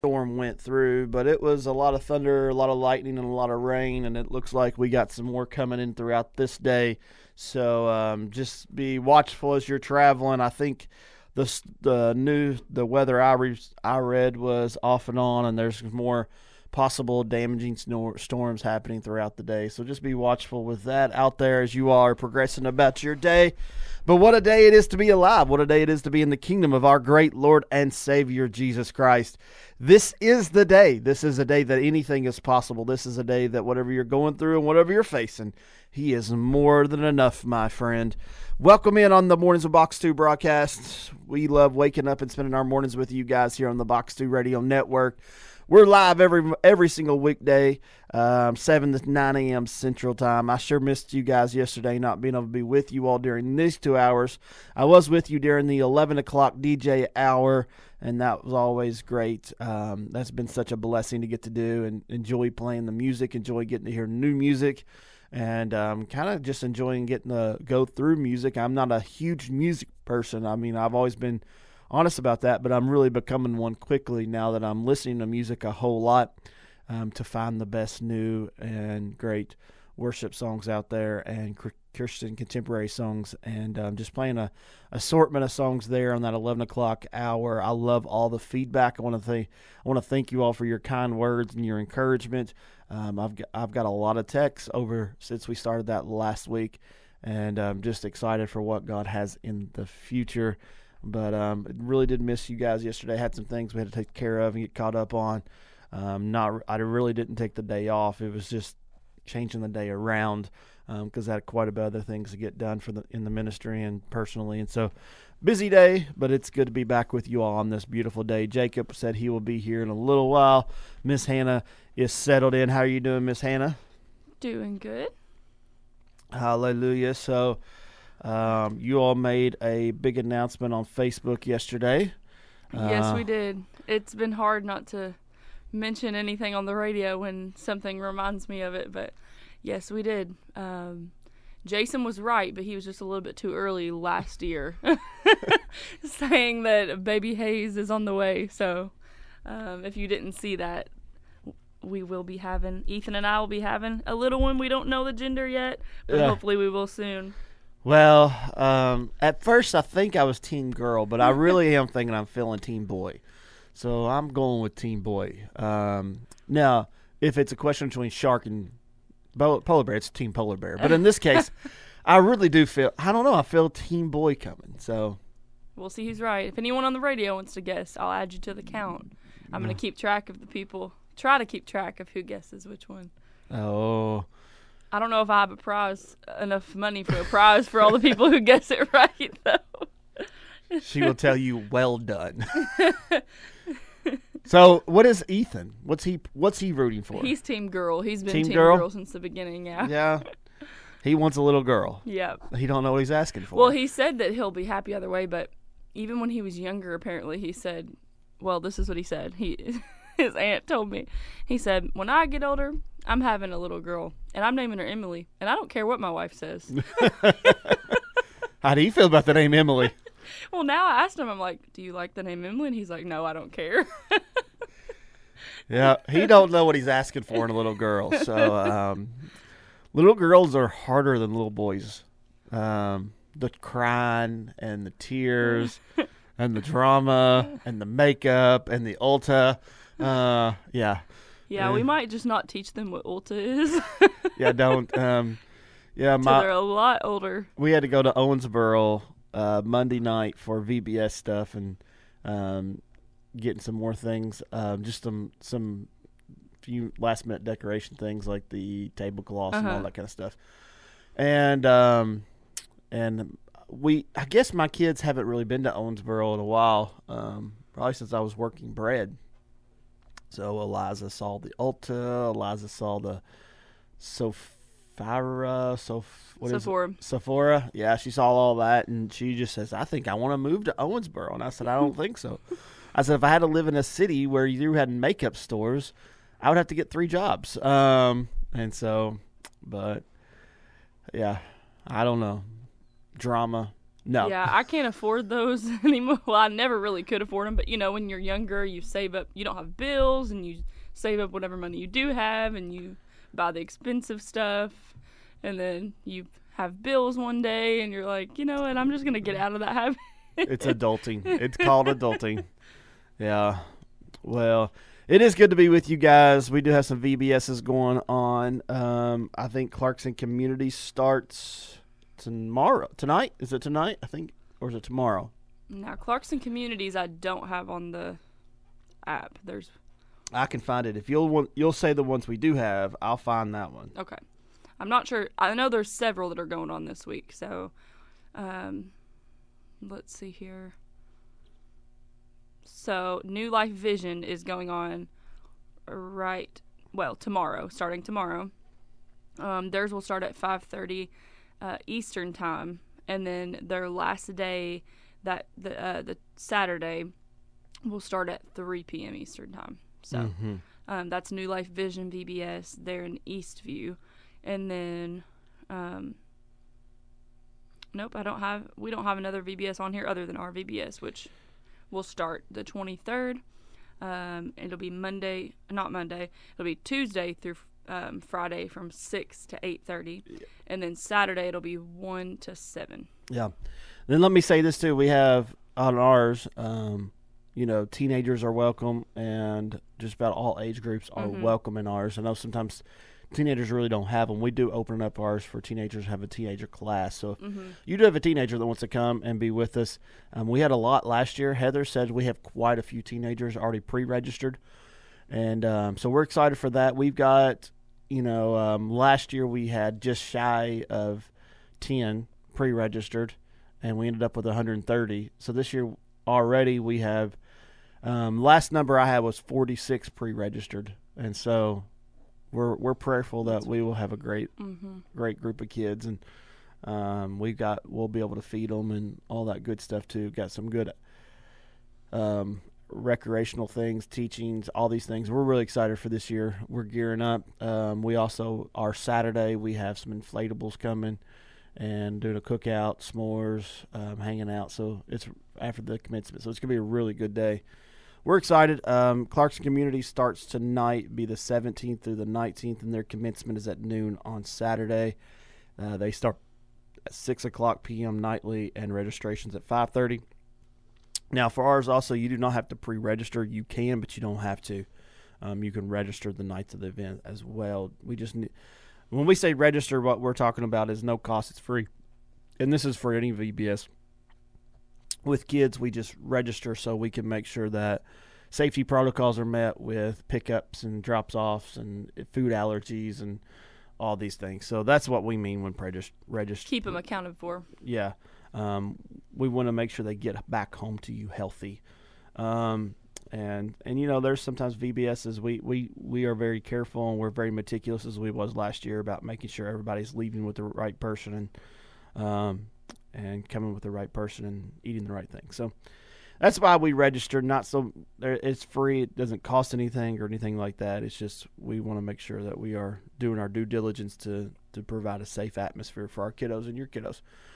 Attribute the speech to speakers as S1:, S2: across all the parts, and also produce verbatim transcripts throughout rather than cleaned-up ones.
S1: storm went through, but it was a lot of thunder, a lot of lightning, and a lot of rain, and it looks like we got some more coming in throughout this day. So um, just be watchful as you're traveling. I think the the new the weather I re, I read was off and on, and there's more possible damaging snor- storms happening throughout the day. So just be watchful with that out there as you are progressing about your day. But what a day it is to be alive. What a day it is to be in the kingdom of our great Lord and Savior, Jesus Christ. This is the day. This is a day that anything is possible. This is a day that whatever you're going through and whatever you're facing, He is more than enough, my friend. Welcome in on the Mornings with Box two broadcast. We love waking up and spending our mornings with you guys here on the Box two Radio Network. We're live every every single weekday, um, seven to nine a.m. Central Time. I sure missed you guys yesterday, not being able to be with you all during these two hours. I was with you during the eleven o'clock D J hour, and that was always great. Um, that's been such a blessing to get to do and enjoy playing the music, enjoy getting to hear new music, and um, kind of just enjoying getting to go through music. I'm not a huge music person. I mean, I've always been honest about that, but I'm really becoming one quickly now that I'm listening to music a whole lot um, to find the best new and great worship songs out there and Christian contemporary songs, and um, just playing a assortment of songs there on that eleven o'clock hour. I love all the feedback. I want to thank I want to thank you all for your kind words and your encouragement. Um, I've got, I've got a lot of texts over since we started that last week, and I'm just excited for what God has in the future. But um, really did miss you guys yesterday. Had some things we had to take care of and get caught up on. Um, not, I really didn't take the day off. It was just changing the day around because um, I had quite a bit of other things to get done for the in the ministry and personally. And so, busy day, but it's good to be back with you all on this beautiful day. Jacob said he will be here in a little while. Miss Hannah is settled in. How are you doing, Miss Hannah?
S2: Doing good.
S1: Hallelujah. So, Um, you all made a big announcement on Facebook yesterday.
S2: Yes,
S1: uh,
S2: we did. It's been hard not to mention anything on the radio when something reminds me of it, but yes, we did. Um, Jason was right, but he was just a little bit too early last year saying that baby Hayes is on the way. So um, if you didn't see that, we will be having, Ethan and I will be having a little one. We don't know the gender yet, but
S1: yeah.
S2: hopefully we will soon.
S1: Well, um, at first I think I was team girl, but I really am thinking I'm feeling team boy. So I'm going with team boy. Um, now, if it's a question between shark and polar bear, it's team polar bear. But in this case, I really do feel, I don't know, I feel team boy coming. So
S2: we'll see who's right. If anyone on the radio wants to guess, I'll add you to the count. I'm going to keep track of the people, try to keep track of who guesses which one.
S1: Oh,
S2: I don't know if I have a prize, enough money for a prize for all the people who guess it right, though.
S1: She will tell you, well done. So, what is Ethan? What's he What's he rooting for?
S2: He's team girl. He's been
S1: team,
S2: team
S1: girl?
S2: girl since the beginning, yeah.
S1: Yeah. He wants a little girl.
S2: Yeah.
S1: He don't know what he's asking for.
S2: Well, he said that he'll be happy either way, but even when he was younger, apparently, he said, well, this is what he said. He... His aunt told me. He said, when I get older, I'm having a little girl, and I'm naming her Emily, and I don't care what my wife says.
S1: How do you feel about the name Emily?
S2: Well, now I asked him, I'm like, do you like the name Emily? And he's like, no, I don't care.
S1: Yeah, he don't know what he's asking for in a little girl. So um, little girls are harder than little boys. Um, the crying and the tears and the drama and the makeup and the Ulta. Uh, yeah.
S2: Yeah,
S1: uh,
S2: we might just not teach them what Ulta is.
S1: yeah, don't. Um, yeah,
S2: Until
S1: my,
S2: they're a lot older.
S1: We had to go to Owensboro uh, Monday night for V B S stuff and um, getting some more things. Um, just some some few last minute decoration things like the tablecloths
S2: uh-huh.
S1: and all that kind of stuff. And um, and we, I guess my kids haven't really been to Owensboro in a while. Um, probably since I was working bread. So Eliza saw the Ulta. Eliza saw the Sophara. Soph, what
S2: Sephora.
S1: Is it? Sephora. Yeah, she saw all that, and she just says, I think I want to move to Owensboro. And I said, I don't think so. I said, if I had to live in a city where you had makeup stores, I would have to get three jobs. Um, and so, but, yeah, I don't know. Drama. No.
S2: Yeah, I can't afford those anymore. Well, I never really could afford them, but you know, when you're younger, you save up, you don't have bills, and you save up whatever money you do have, and you buy the expensive stuff, and then you have bills one day, and you're like, you know what, I'm just going to get out of that habit.
S1: It's adulting. It's called adulting. Yeah. Well, it is good to be with you guys. We do have some V B Ss going on. Um, I think Clarkson Community starts tomorrow. Tonight? Is it tonight? I think. Or is it tomorrow?
S2: Now, Clarkson Communities I don't have on the app. There's
S1: I can find it. If you'll want, you'll say the ones we do have, I'll find that one.
S2: Okay. I'm not sure. I know there's several that are going on this week. So, um, let's see here. So, New Life Vision is going on right, well, tomorrow, starting tomorrow. Um, theirs will start at five thirty uh, Eastern time, and then their last day, that the uh, the Saturday, will start at three p.m. Eastern time. So
S1: mm-hmm.
S2: um, that's New Life Vision V B S. They're in Eastview, and then um, nope, I don't have. We don't have another V B S on here other than our V B S, which will start the twenty-third. Um, it'll be Monday, not Monday. It'll be Tuesday through um, Friday from six to eight thirty, yeah. And then Saturday it'll be one to seven.
S1: Yeah. Then let me say this too: we have on ours. Um, You know, teenagers are welcome, and just about all age groups are mm-hmm. welcome in ours. I know sometimes teenagers really don't have them. We do open up ours for teenagers, have a teenager class. So if mm-hmm. you do have a teenager that wants to come and be with us, um, we had a lot last year. Heather says we have quite a few teenagers already pre-registered. And um, so we're excited for that. We've got, you know, um, last year we had just shy of ten pre-registered, and we ended up with one hundred thirty. So this year already we have, um, last number I had was forty-six pre-registered, and so we're we're prayerful that we will have a great mm-hmm. great group of kids, and um, we got we'll be able to feed them and all that good stuff too. Got some good um, recreational things, teachings, all these things. We're really excited for this year. We're gearing up. Um, we also our Saturday we have some inflatables coming, and doing a cookout, s'mores, um, hanging out. So it's after the commencement. So it's going to be a really good day. We're excited. Um, Clarkson Community starts tonight, be the seventeenth through the nineteenth, and their commencement is at noon on Saturday. Uh, they start at six o'clock p.m. nightly, and registration's at five thirty. Now, for ours also, you do not have to pre-register. You can, but you don't have to. Um, you can register the nights of the event as well. We just need... When we say register, what we're talking about is no cost. It's free. And this is for any V B S. With kids, we just register so we can make sure that safety protocols are met with pickups and drops-offs and food allergies and all these things. So that's what we mean when register.
S2: Keep them accounted for.
S1: Yeah. Um, we want to make sure they get back home to you healthy. Um And, and you know, there's sometimes V B Ss, we, we, we are very careful and we're very meticulous, as we was last year, about making sure everybody's leaving with the right person and um, and coming with the right person and eating the right thing. So that's why we registered. Not so it's free. It doesn't cost anything or anything like that. It's just we want to make sure that we are doing our due diligence to, to provide a safe atmosphere for our kiddos and your kiddos.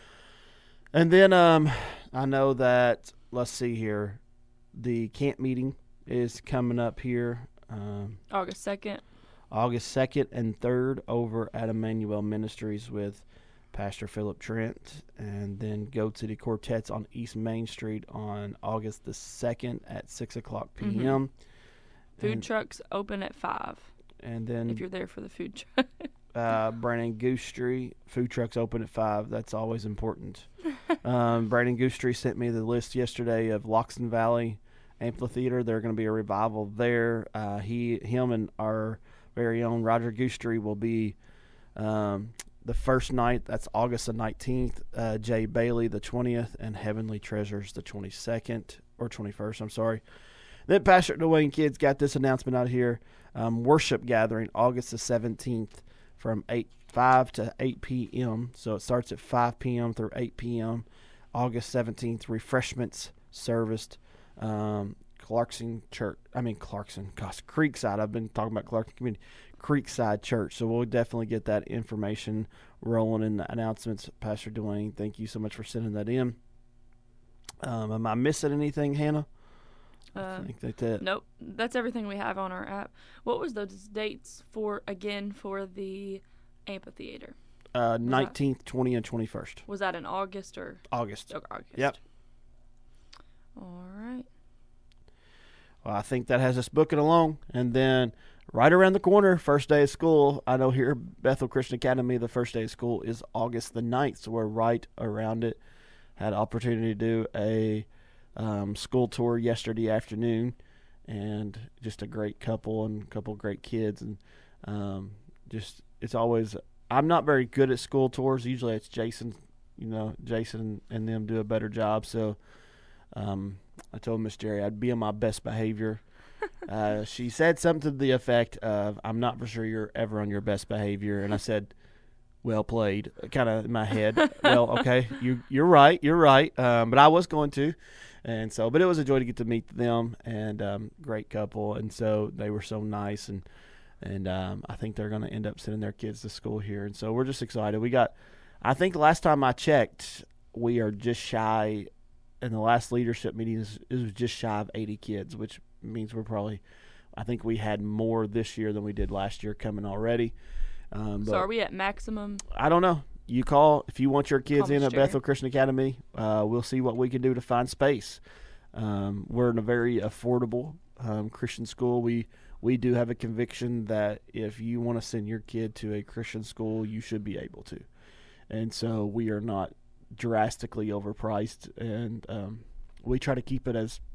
S1: And then um, I know that, let's see here, the camp meeting is coming up here. Um,
S2: August second.
S1: August second and third over at Emmanuel Ministries with Pastor Philip Trent. And then Goat City Quartets on East Main Street on August the second at six o'clock p.m. Mm-hmm.
S2: Food
S1: and,
S2: trucks open at five.
S1: And then
S2: if you're there for the food truck.
S1: uh, Brandon Goose Street, food trucks open at five. That's always important. um, Brandon Goose Street sent me the list yesterday of Loxton Valley Amphitheater. There's going to be a revival there. Uh, he, him, and our very own Roger Goostrey will be um, the first night. That's August the nineteenth. Uh, Jay Bailey the twentieth, and Heavenly Treasures the twenty-second or twenty-first. I'm sorry. Then Pastor Dwayne Kids got this announcement out here. Um, worship gathering August the seventeenth from eight five to eight p.m. So it starts at five p.m. through eight p.m. August seventeenth. Refreshments serviced. Um, Clarkson Church. I mean Clarkson, gosh, Creekside. I've been talking about Clarkson Community, Creekside Church. So we'll definitely get that information rolling in the announcements. Pastor Dwayne, thank you so much for sending that in. Um, am I missing anything, Hannah?
S2: Uh,
S1: I think that's it.
S2: Nope, that's everything we have on our app. What was those dates for again for the amphitheater?
S1: Uh, nineteenth, twentieth, and twenty-first.
S2: Was that in August or
S1: August?
S2: Oh, August.
S1: Yep.
S2: All right.
S1: Well, I think that has us booking along. And then right around the corner, first day of school. I know here at Bethel Christian Academy, the first day of school is August the ninth. So we're right around it. Had an opportunity to do a um, school tour yesterday afternoon. And just a great couple and a couple of great kids. And um, just it's always – I'm not very good at school tours. Usually it's Jason, you know, Jason and them do a better job. So um, I told Miss Jerry I'd be on my best behavior. Uh, she said something to the effect of, I'm not for sure you're ever on your best behavior. And I said, well played, kind of in my head. Well, okay, you, you're right, you're right. Um, but I was going to. And so, but it was a joy to get to meet them, and um, great couple. And so they were so nice. And, and um, I think they're going to end up sending their kids to school here. And so we're just excited. We got, I think last time I checked, we are just shy, in the last leadership meetings, it was just shy of eighty kids, which means we're probably, I think we had more this year than we did last year coming already. Um,
S2: so are we at maximum?
S1: I don't know. You call if you want your kids
S2: Call
S1: in at
S2: Jerry.
S1: Bethel Christian Academy. Uh, we'll see what we can do to find space. Um, we're in a very affordable um, Christian school. We we do have a conviction that if you want to send your kid to a Christian school, you should be able to. And so we are not drastically overpriced, and um, we try to keep it as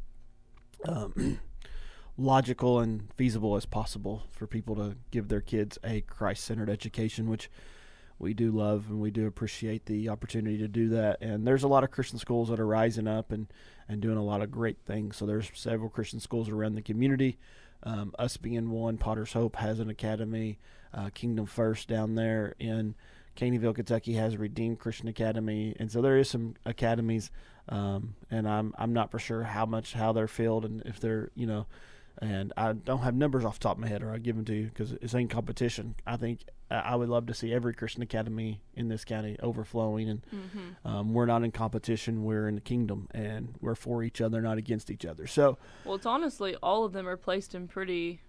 S1: um, logical and feasible as possible for people to give their kids a Christ-centered education, which we do love, and we do appreciate the opportunity to do that. And there's a lot of Christian schools that are rising up and, and doing a lot of great things. So there's several Christian schools around the community. Um, us being one, Potter's Hope has an academy. Uh, Kingdom First down there in Caneyville, Kentucky has Redeemed Christian Academy. And so there is some academies, um, and I'm I'm not for sure how much, how they're filled, and if they're, you know, and I don't have numbers off the top of my head, or I'll give them to you because it's in competition. I think I would love to see every Christian academy in this county overflowing, and
S2: Mm-hmm.
S1: um, we're not in competition. We're in the kingdom, and we're for each other, not against each other. So,
S2: Well, it's honestly, all of them are placed in pretty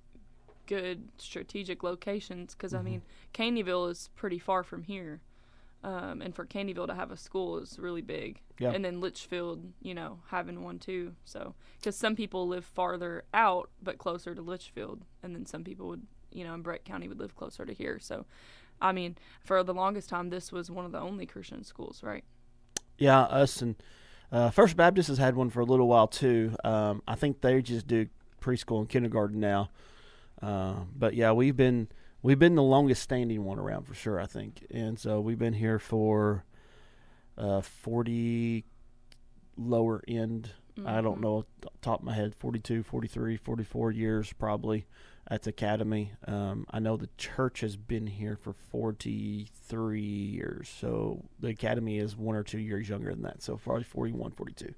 S2: good strategic locations because,
S1: Mm-hmm.
S2: I mean, Caneyville is pretty far from here. Um, and for Caneyville to have a school is really big.
S1: Yeah.
S2: And then Litchfield, you know, having one too. So, because some people live farther out but closer to Litchfield, and then some people would, you know, in Brett County would live closer to here. So, I mean, for the longest time, this was one of the only Christian schools, right?
S1: yeah, us and uh, First Baptist has had one for a little while too. Um, I think they just do preschool and kindergarten now. Uh, but yeah, we've been we've been the longest standing one around for sure, I think. And so we've been here for uh, forty lower end. I don't
S2: Mhm.
S1: know off the top of my head, forty-two, forty-three, forty-four years probably at the academy. Um, I know the church has been here for forty-three years. So the academy is one or two years younger than that. So probably forty-one, forty-two.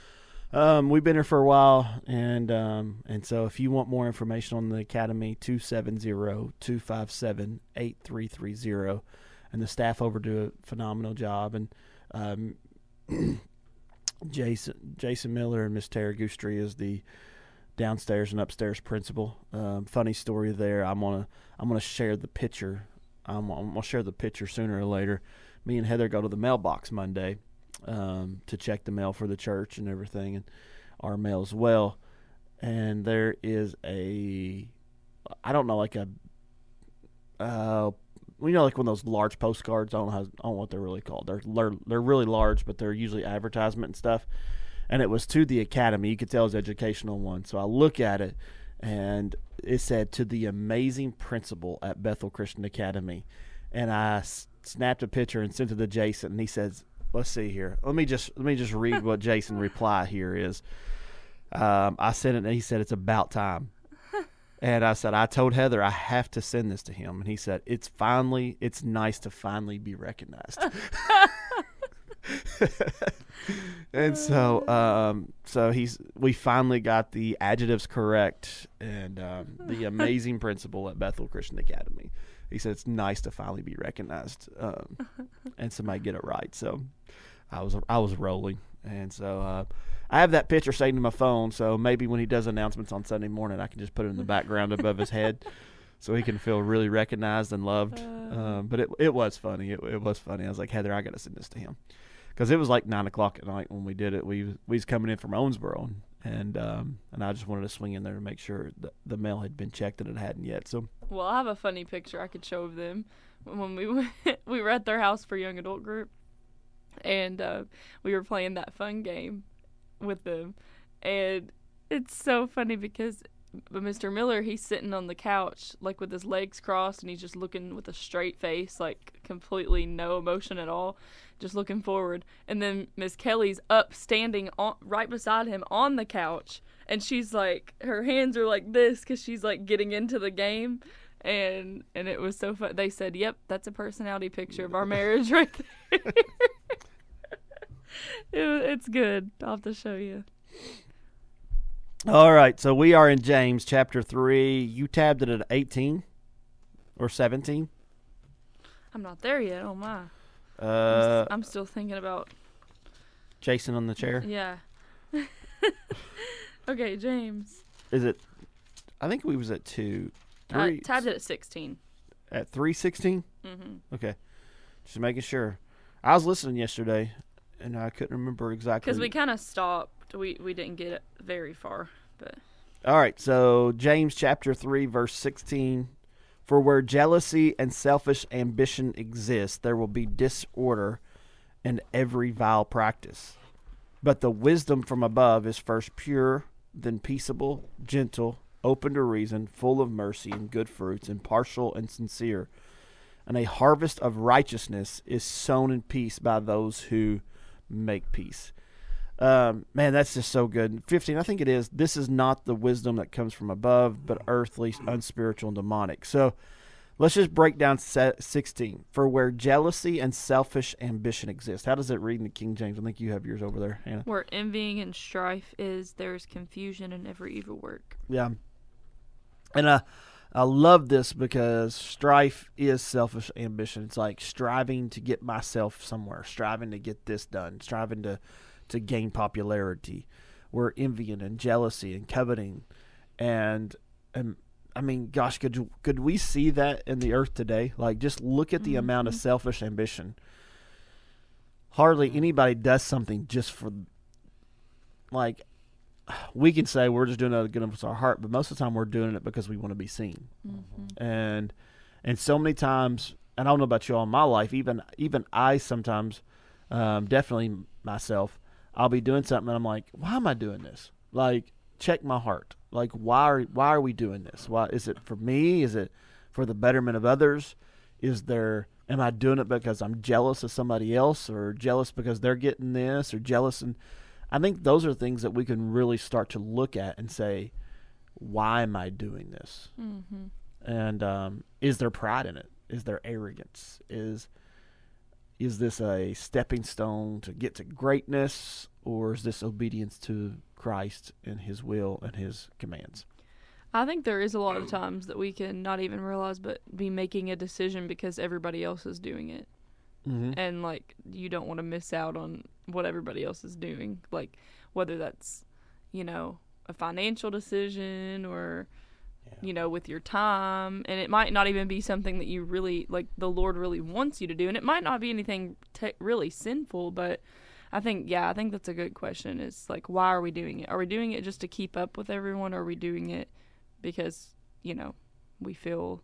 S1: Um, we've been here for a while, and um, and so if you want more information on the academy, two seven zero, two five seven, eight three three zero, and the staff over do a phenomenal job. And um, Jason Jason Miller and Miss Tara Goostry is the downstairs and upstairs principal. Um, funny story there. I'm gonna I'm gonna share the picture. I'm, I'm gonna share the picture sooner or later. Me and Heather go to the mailbox Monday um, to check the mail for the church and everything, and our mail as well. And there is a, I don't know, like a, uh, we know like one of those large postcards. I don't know, how, I don't know what they're really called. They're, they're they're really large, but they're usually advertisement and stuff. And it was to the academy. You could tell it was an educational one. So I look at it, and it said, "To the amazing principal at Bethel Christian Academy." And I s- snapped a picture and sent it to Jason, and he says, let's see here. Let me just let me just read what Jason reply here is. Um, I sent it, and he said, "It's about time." And I said, I told Heather I have to send this to him. And he said, it's finally, it's nice to finally be recognized. And so, um, so he's we finally got the adjectives correct, and um, the amazing principal at Bethel Christian Academy. He said it's nice to finally be recognized, um, and somebody get it right. So, I was I was rolling, and so uh, I have that picture saved in my phone. So maybe when he does announcements on Sunday morning, I can just put it in the background above his head, so he can feel really recognized and loved. Um, but it it was funny. It, it was funny. I was like, Heather, I got to send this to him. Because it was like nine o'clock at night when we did it. We we was coming in from Owensboro, and um, and I just wanted to swing in there to make sure that the mail had been checked, and it hadn't yet. So
S2: well, I have a funny picture I could show of them when we went, we were at their house for young adult group, and uh, we were playing that fun game with them, and it's so funny because Mister Miller, he's sitting on the couch like with his legs crossed, and he's just looking with a straight face, like completely no emotion at all, just looking forward. And then Miss Kelly's up standing on, right beside him on the couch, and she's like, her hands are like this because she's like getting into the game. And and it was so fun. They said, yep, that's a personality picture of our marriage right there. it, it's good. I'll have to show you.
S1: all right, so we are in James chapter three. You tabbed it at eighteen or seventeen.
S2: I'm not there yet. Oh my.
S1: Uh,
S2: I'm still thinking about
S1: Jason on the chair.
S2: Yeah. Okay, James.
S1: Is it? I think we was at two.
S2: I
S1: Three.
S2: tabbed it at sixteen.
S1: At three sixteen.
S2: Mm-hmm.
S1: Okay, just making sure. I was listening yesterday, and I couldn't remember exactly.
S2: Because we kind of stopped. We we didn't get it very far, but.
S1: All right, so James chapter three, verse sixteen. For where jealousy and selfish ambition exist, there will be disorder and every vile practice. But the wisdom from above is first pure, then peaceable, gentle, open to reason, full of mercy and good fruits, impartial and sincere. And a harvest of righteousness is sown in peace by those who make peace. Um, man, that's just so good. fifteen, I think it is. This is not the wisdom that comes from above, but earthly, unspiritual, and demonic. So let's just break down sixteen. For where jealousy and selfish ambition exist. How does it read in the King James? I think you have yours over there, Hannah.
S2: Where envying and strife is, there is confusion in every evil work.
S1: Yeah. And uh, I love this because strife is selfish ambition. It's like striving to get myself somewhere, striving to get this done, striving to to gain popularity. We're envying and jealousy and coveting, and and I mean, gosh, could could we see that in the earth today? Like, just look at the mm-hmm. amount of selfish ambition. Hardly anybody does something just for, like, we can say we're just doing it good with our heart, but most of the time we're doing it because we want to be seen. Mm-hmm. And and so many times, and I don't know about you all in my life, even even I sometimes, um, definitely myself, I'll be doing something and I'm like, why am I doing this? Like, check my heart. Like, why are why are we doing this? Why is it for me? Is it for the betterment of others? Is there am I doing it because I'm jealous of somebody else, or jealous because they're getting this, or jealous? And I think those are things that we can really start to look at and say, why am I doing this? Mm-hmm. And um, is there pride in it? Is there arrogance? Is Is this a stepping stone to get to greatness, or is this obedience to Christ and his will and his commands?
S2: I think there is a lot of times that we can not even realize but be making a decision because everybody else is doing it. Mm-hmm. And, like, you don't want to miss out on what everybody else is doing. Like, whether that's, you know, a financial decision or, yeah. you know, with your time. And it might not even be something that you really, like, the Lord really wants you to do. And it might not be anything te- really sinful, but I think, yeah, I think that's a good question. Is, like, why are we doing it? Are we doing it just to keep up with everyone, or are we doing it because, you know, we feel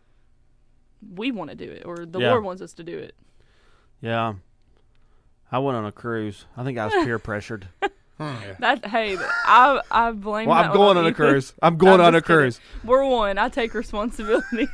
S2: we want to do it, or the yeah. Lord wants us to do it?
S1: Yeah. I went on a cruise. I think I was peer pressured.
S2: That hey, I I blame.
S1: Well,
S2: that
S1: I'm going on, on a cruise. I'm going I'm on a kidding. cruise.
S2: We're one. I take responsibility.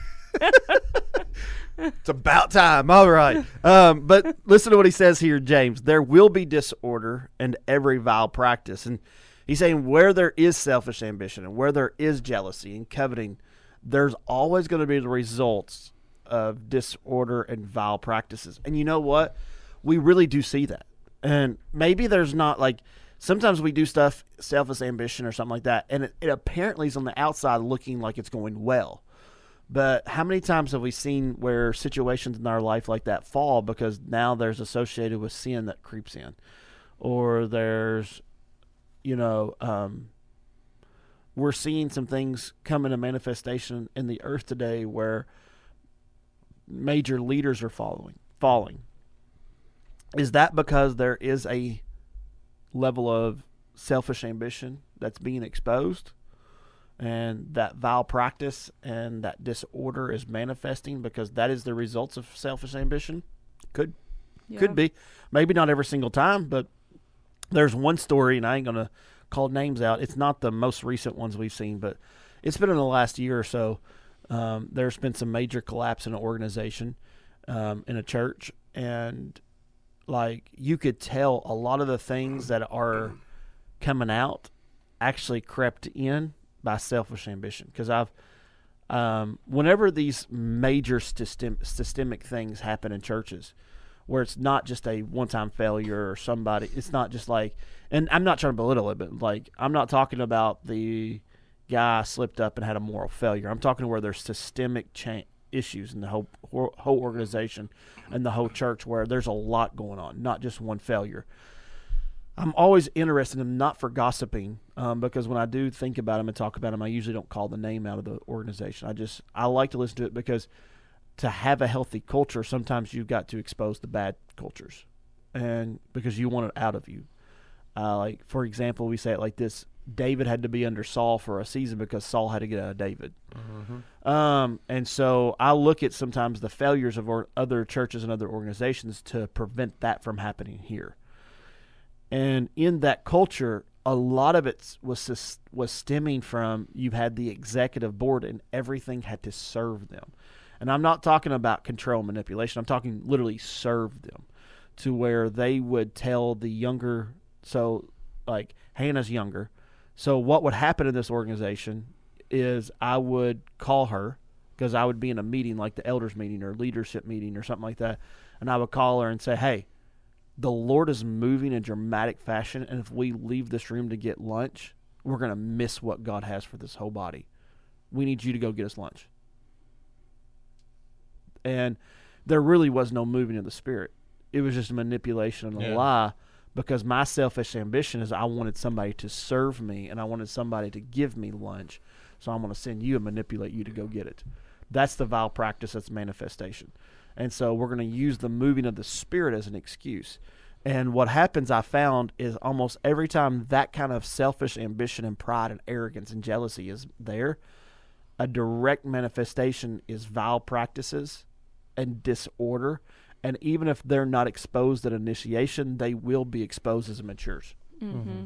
S1: It's about time. All right. Um, but listen to what he says here, James. There will be disorder and every vile practice. And he's saying where there is selfish ambition and where there is jealousy and coveting, there's always going to be the results of disorder and vile practices. And you know what? We really do see that. And maybe there's not like sometimes we do stuff selfish ambition or something like that, and it, it apparently is on the outside looking like it's going well. But how many times have we seen where situations in our life like that fall because now there's associated with sin that creeps in, or there's, you know, um, we're seeing some things come into manifestation in the earth today where major leaders are following falling. Is that because there is a level of selfish ambition that's being exposed, and that vile practice and that disorder is manifesting because that is the results of selfish ambition? Could yeah. could be. Maybe not every single time, but there's one story, and I ain't going to call names out. It's not the most recent ones we've seen, but it's been in the last year or so. Um, there's been some major collapse in an organization, um, in a church, and like you could tell a lot of the things that are coming out actually crept in by selfish ambition. Because I've, um, whenever these major system, systemic things happen in churches, where it's not just a one-time failure or somebody, it's not just like, and I'm not trying to belittle it, but like I'm not talking about the guy slipped up and had a moral failure. I'm talking where there's systemic change. Issues in the whole whole organization and the whole church where there's a lot going on, not just one failure. I'm always interested in them, not for gossiping, um, because when I do think about them and talk about them, I usually don't call the name out of the organization. I just I like to listen to it because to have a healthy culture, sometimes you've got to expose the bad cultures, and because you want it out of you. Uh, like for example, we say it like this: David had to be under Saul for a season because Saul had to get out of David. Mm-hmm. Um, and so I look at sometimes the failures of or other churches and other organizations to prevent that from happening here. And in that culture, a lot of it was was stemming from you had the executive board and everything had to serve them. And I'm not talking about control and manipulation. I'm talking literally serve them to where they would tell the younger, so like Hannah's younger. So what would happen in this organization is I would call her because I would be in a meeting like the elders meeting or leadership meeting or something like that. And I would call her and say, hey, the Lord is moving in dramatic fashion. And if we leave this room to get lunch, we're going to miss what God has for this whole body. We need you to go get us lunch. And there really was no moving of the Spirit. It was just a manipulation and a yeah. lie. Because my selfish ambition is I wanted somebody to serve me and I wanted somebody to give me lunch. So I'm going to send you and manipulate you to go get it. That's the vile practice. That's manifestation. And so we're going to use the moving of the Spirit as an excuse. And what happens, I found, is almost every time that kind of selfish ambition and pride and arrogance and jealousy is there, a direct manifestation is vile practices and disorder. And even if they're not exposed at initiation, they will be exposed as it matures.
S3: Mm-hmm. Mm-hmm.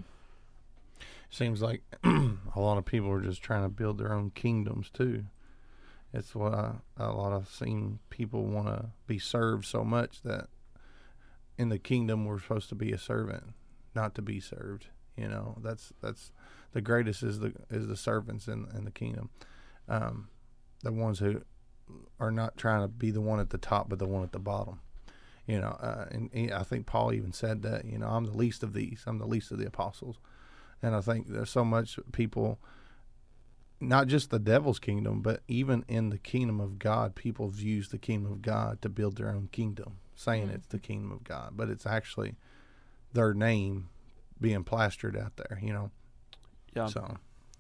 S3: Seems like a lot of people are just trying to build their own kingdoms too. It's what I, a lot of seen people want to be served so much that in the kingdom we're supposed to be a servant, not to be served. You know, that's that's the greatest is the is the servants in in the kingdom, um, the ones who are not trying to be the one at the top, but the one at the bottom. You know, uh, and, and I think Paul even said that, you know, I'm the least of these. I'm the least of the apostles. And I think there's so much people, not just the devil's kingdom, but even in the kingdom of God, people have used the kingdom of God to build their own kingdom, saying mm-hmm. it's the kingdom of God. But it's actually their name being plastered out there, you know.
S1: Yeah.
S3: So.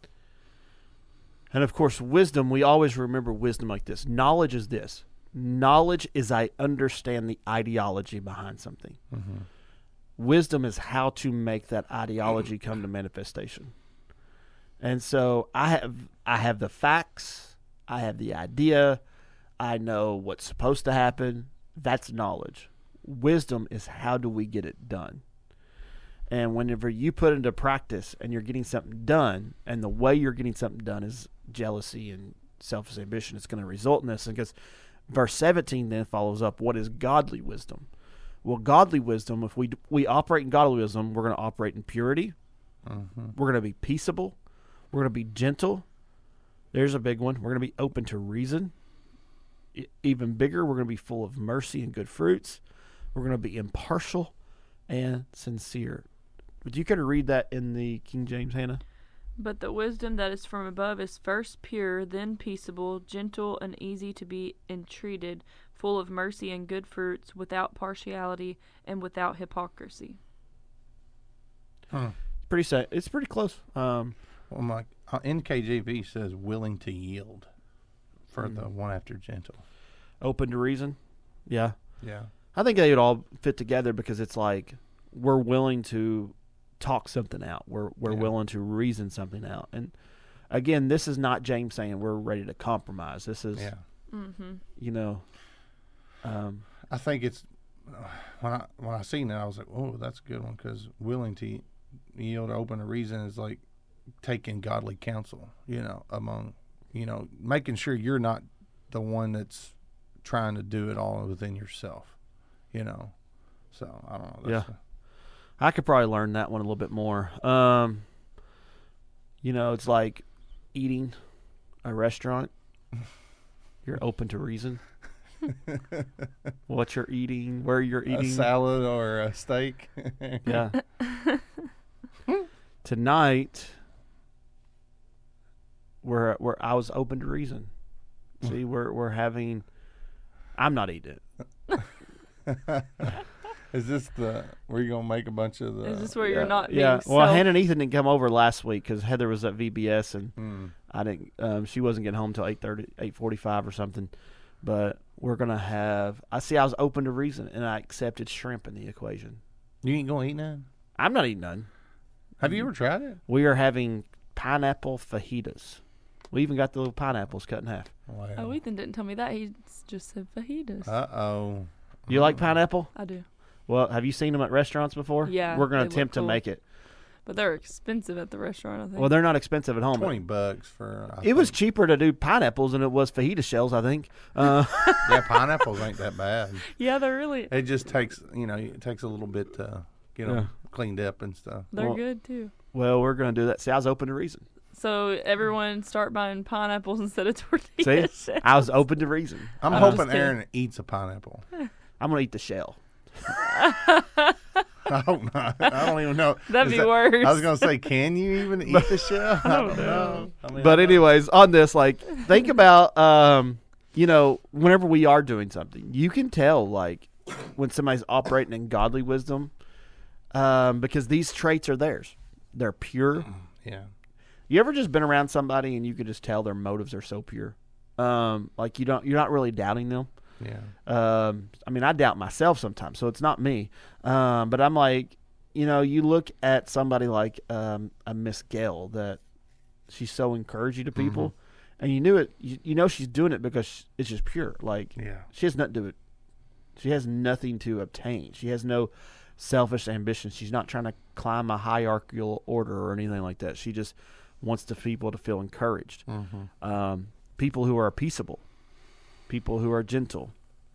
S1: And, of course, wisdom, we always remember wisdom like this. Knowledge is this. Knowledge is I understand the ideology behind something. Mm-hmm. Wisdom is how to make that ideology come to manifestation. And so I have I have the facts. I have the idea. I know what's supposed to happen. That's knowledge. Wisdom is how do we get it done. And whenever you put into practice and you're getting something done, and the way you're getting something done is jealousy and selfish ambition, it's going to result in this. And because verse seventeen then follows up, what is godly wisdom? Well, godly wisdom, if we we operate in godly wisdom, we're going to operate in purity. Mm-hmm. We're going to be peaceable. We're going to be gentle. There's a big one. We're going to be open to reason. I, even bigger, we're going to be full of mercy and good fruits. We're going to be impartial. and sincere. Would you care to read that in the King James, Hannah?
S2: But the wisdom that is from above is first pure, then peaceable, gentle, and easy to be entreated, full of mercy and good fruits, without partiality and without hypocrisy.
S3: Huh.
S1: Pretty sa- It's pretty close. Um,
S3: Well, my uh, N K J V says willing to yield for
S1: Mm.
S3: the one after gentle.
S1: open to reason. Yeah.
S3: Yeah.
S1: I think they would all fit together because it's like we're willing to talk something out. We're we're
S3: Yeah.
S1: willing to reason something out. And again, this is not James saying we're ready to compromise. This is,
S3: Yeah.
S2: Mm-hmm.
S1: you know, um,
S3: I think it's when I when I seen it, I was like, oh, that's a good one because willing to yield or open to reason is like taking godly counsel. You know, among you know, making sure you're not the one that's trying to do it all within yourself. You know, so I don't know. That's
S1: Yeah. I could probably learn that one a little bit more. Um, you know, it's like eating a restaurant. You're open to reason. What you're eating, where you're
S3: a,
S1: eating.
S3: a salad or a steak.
S1: Yeah. Tonight, we're, we're I was open to reason. See, we're we're having. I'm not eating it.
S3: Is this the where you gonna make a bunch of the?
S2: Is this where
S1: yeah,
S2: you're not being
S1: yeah. Well,
S2: self-
S1: Hannah and Ethan didn't come over last week because Heather was at V B S and
S3: Mm.
S1: I didn't. Um, she wasn't getting home until eight thirty, eight forty-five or something. But we're gonna have. I see. I was open to reason and I accepted shrimp in the equation.
S3: You ain't gonna eat none.
S1: I'm not eating none.
S3: Have you ever tried it?
S1: We are having pineapple fajitas. We even got the little pineapples cut in half.
S3: Wow.
S2: Oh, Ethan didn't tell me that. He just said fajitas.
S3: Uh oh.
S1: You like pineapple?
S2: I do.
S1: Well, have you seen them at restaurants before?
S2: Yeah,
S1: We're going
S2: they
S1: to
S2: look
S1: attempt
S2: cool.
S1: to make it.
S2: But they're expensive at the restaurant, I think.
S1: Well, they're not expensive at home.
S3: Twenty bucks for. I
S1: It was
S3: think.
S1: cheaper to do pineapples than it was fajita shells, I think. Uh,
S3: Yeah, pineapples ain't that bad.
S2: yeah, they're really
S3: It just takes you know it takes a little bit to get them
S1: Yeah.
S3: cleaned up and stuff.
S2: they're
S1: Well-
S2: good too.
S1: well, we're going to do that. See, I was open to reason.
S2: So everyone start buying pineapples instead of tortillas.
S1: See, I was open to reason.
S3: I'm
S2: I'm
S3: hoping
S2: just kidding.
S3: Aaron eats a pineapple.
S1: I'm going to eat the shell.
S3: I hope not. I don't even know.
S2: That'd
S3: Is
S2: be
S3: that-
S2: worse.
S3: I was gonna say, can you even eat the shell? I don't know. I mean,
S1: But
S3: I don't-
S1: anyways, on this, like, think about, um, you know, whenever we are doing something, you can tell, like, when somebody's operating in godly wisdom, um, because these traits are theirs. They're pure.
S3: yeah,
S1: You ever just been around somebody and you could just tell their motives are so pure? Um, like you don't, you're not really doubting them.
S3: yeah,
S1: Um, I mean, I doubt myself sometimes, so it's not me. Um, but I'm like, you know, you look at somebody like um, a Miss Gail that she's so encouraging to people, and you knew it. You, you know, she's doing it because it's just pure. Like
S3: yeah.
S1: she has nothing to do it. She has nothing to obtain. She has no selfish ambitions. She's not trying to climb a hierarchical order or anything like that. She just wants the people to feel encouraged.
S3: Mm-hmm.
S1: Um, people who are peaceable, people who are gentle.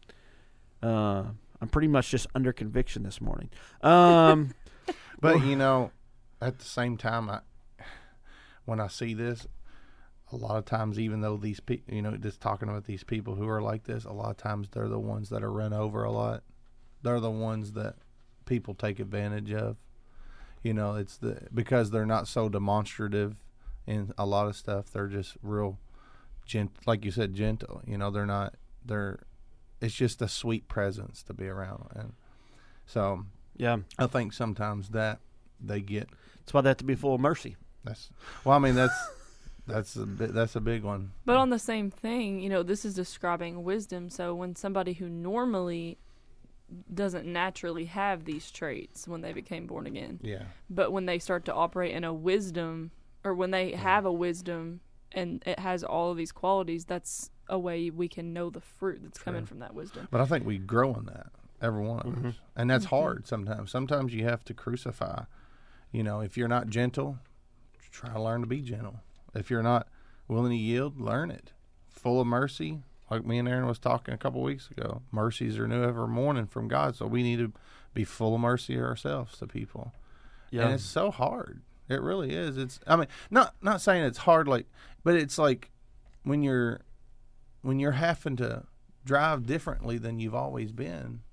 S1: Uh, I'm pretty much just under conviction this morning. Um,
S3: But you know, at the same time, I when I see this, a lot of times, even though these people, you know, just talking about these people who are like this, a lot of times they're the ones that are run over a lot. They're the ones that people take advantage of. You know, it's the because they're not so demonstrative in a lot of stuff. They're just real gent, like you said, gentle. You know, they're not. They're. It's just a sweet presence to be around, and so
S1: yeah,
S3: I think sometimes that they get.
S1: that's why they have to be full of mercy.
S3: That's well. I mean, that's that's a bi- that's a big one.
S2: But on the same thing, you know, this is describing wisdom. So when somebody who normally doesn't naturally have these traits when they became born again,
S3: Yeah.
S2: but when they start to operate in a wisdom, or when they have a wisdom and it has all of these qualities, that's a way we can know the fruit that's coming
S3: True.
S2: from that wisdom.
S3: But I think we grow in that, every one of
S1: Mhm.
S3: us, and that's
S2: Mhm.
S3: hard sometimes. Sometimes you have to crucify. You know, if you're not gentle, try to learn to be gentle. If you're not willing to yield, learn it. Full of mercy, like me and Aaron was talking a couple weeks ago. Mercies are new every morning from God, so we need to be full of mercy ourselves to people. And it's so hard. It really is. It's. I mean, not not saying it's hard, like, but it's like when you're when you're having to drive differently than you've always been.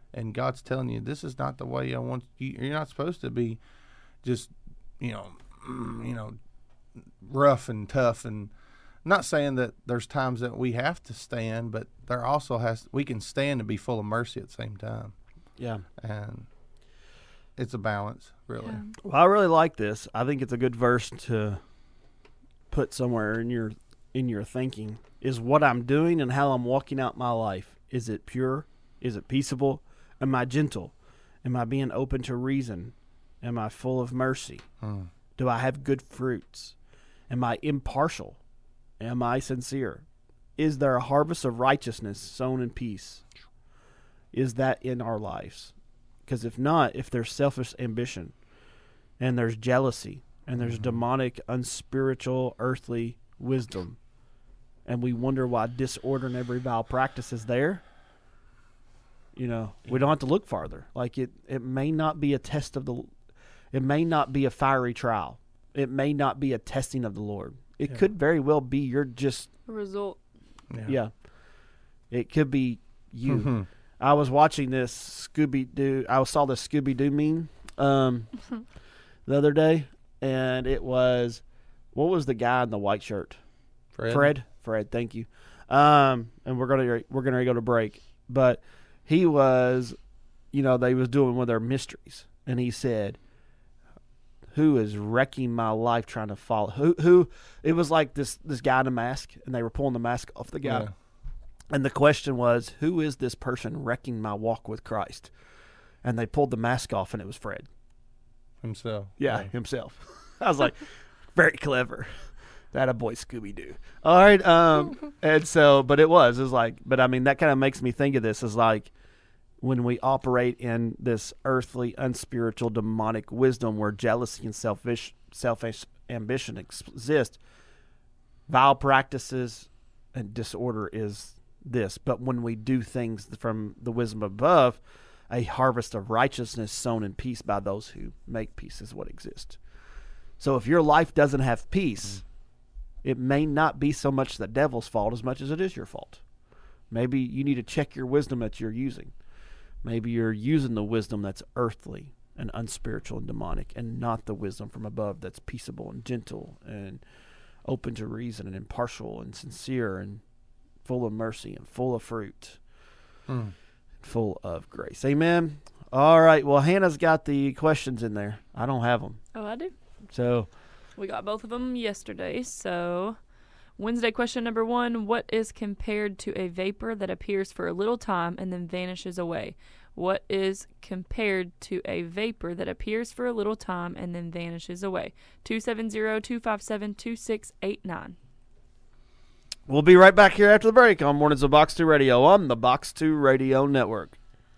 S3: and God's telling you this is not the way I want you. You're not supposed to be just, you know, you know, rough and tough. And I'm not saying that there's times that we have to stand, but there also has we can stand and be full of mercy at the same time.
S1: Yeah.
S3: And it's a balance, really.
S2: Yeah.
S1: Well, I really like this. I think it's a good verse to put somewhere in your in your thinking. Is what I'm doing and how I'm walking out my life. Is it pure? Is it peaceable? Am I gentle? Am I being open to reason? Am I full of mercy?
S3: Hmm.
S1: Do I have good fruits? Am I impartial? Am I sincere? Is there a harvest of righteousness sown in peace? Is that in our lives? Because if not, if there's selfish ambition and there's jealousy and there's
S3: Mhm.
S1: demonic, unspiritual, earthly wisdom, and we wonder why disorder and every vile practice is there, you know, we don't have to look farther. Like it, it may not be a test of the, it may not be a fiery trial. It may not be a testing of the Lord. It
S3: Yeah.
S1: could very well be you're just,
S2: A result.
S3: Yeah.
S1: yeah. It could be you.
S3: Mhm.
S1: I was watching this Scooby Doo. I saw this Scooby Doo meme um, the other day, and it was, what was the guy in the white shirt?
S3: Fred.
S1: Fred. Fred. Thank you. Um, and we're gonna we're gonna go to break, but he was, you know, they was doing one of their mysteries, and he said, "Who is wrecking my life trying to follow? Who? Who?" It was like this this guy in a mask, and they were pulling the mask off the guy.
S3: Yeah.
S1: And the question was, who is this person wrecking my walk with Christ? And they pulled the mask off, and it was Fred.
S3: Himself.
S1: Yeah, himself. I was like, very clever. That a boy Scooby-Doo. All right. Um, and so, but it was. It was like, but I mean, that kind of makes me think of this as like when we operate in this earthly, unspiritual, demonic wisdom where jealousy and selfish, selfish ambition exist, vile practices and disorder is this. But when we do things from the wisdom above, a harvest of righteousness sown in peace by those who make peace is what exists. So if your life doesn't have peace, it may not be so much the devil's fault as much as it is your fault. Maybe you need to check your wisdom that you're using. Maybe you're using the wisdom that's earthly and unspiritual and demonic, and not the wisdom from above that's peaceable and gentle and open to reason and impartial and sincere and full of mercy and full of fruit,
S3: Hmm.
S1: full of grace. Amen. All right. Well, Hannah's got the questions in there. I don't have them.
S2: Oh, I do.
S1: So
S2: We got both of them yesterday. So, Wednesday question number one: what is compared to a vapor that appears for a little time and then vanishes away? What is compared to a vapor that appears for a little time and then vanishes away? two seven zero, two five seven, two six eight nine.
S1: we'll be right back here after the break on Mornings of Box two Radio on the Box two Radio Network.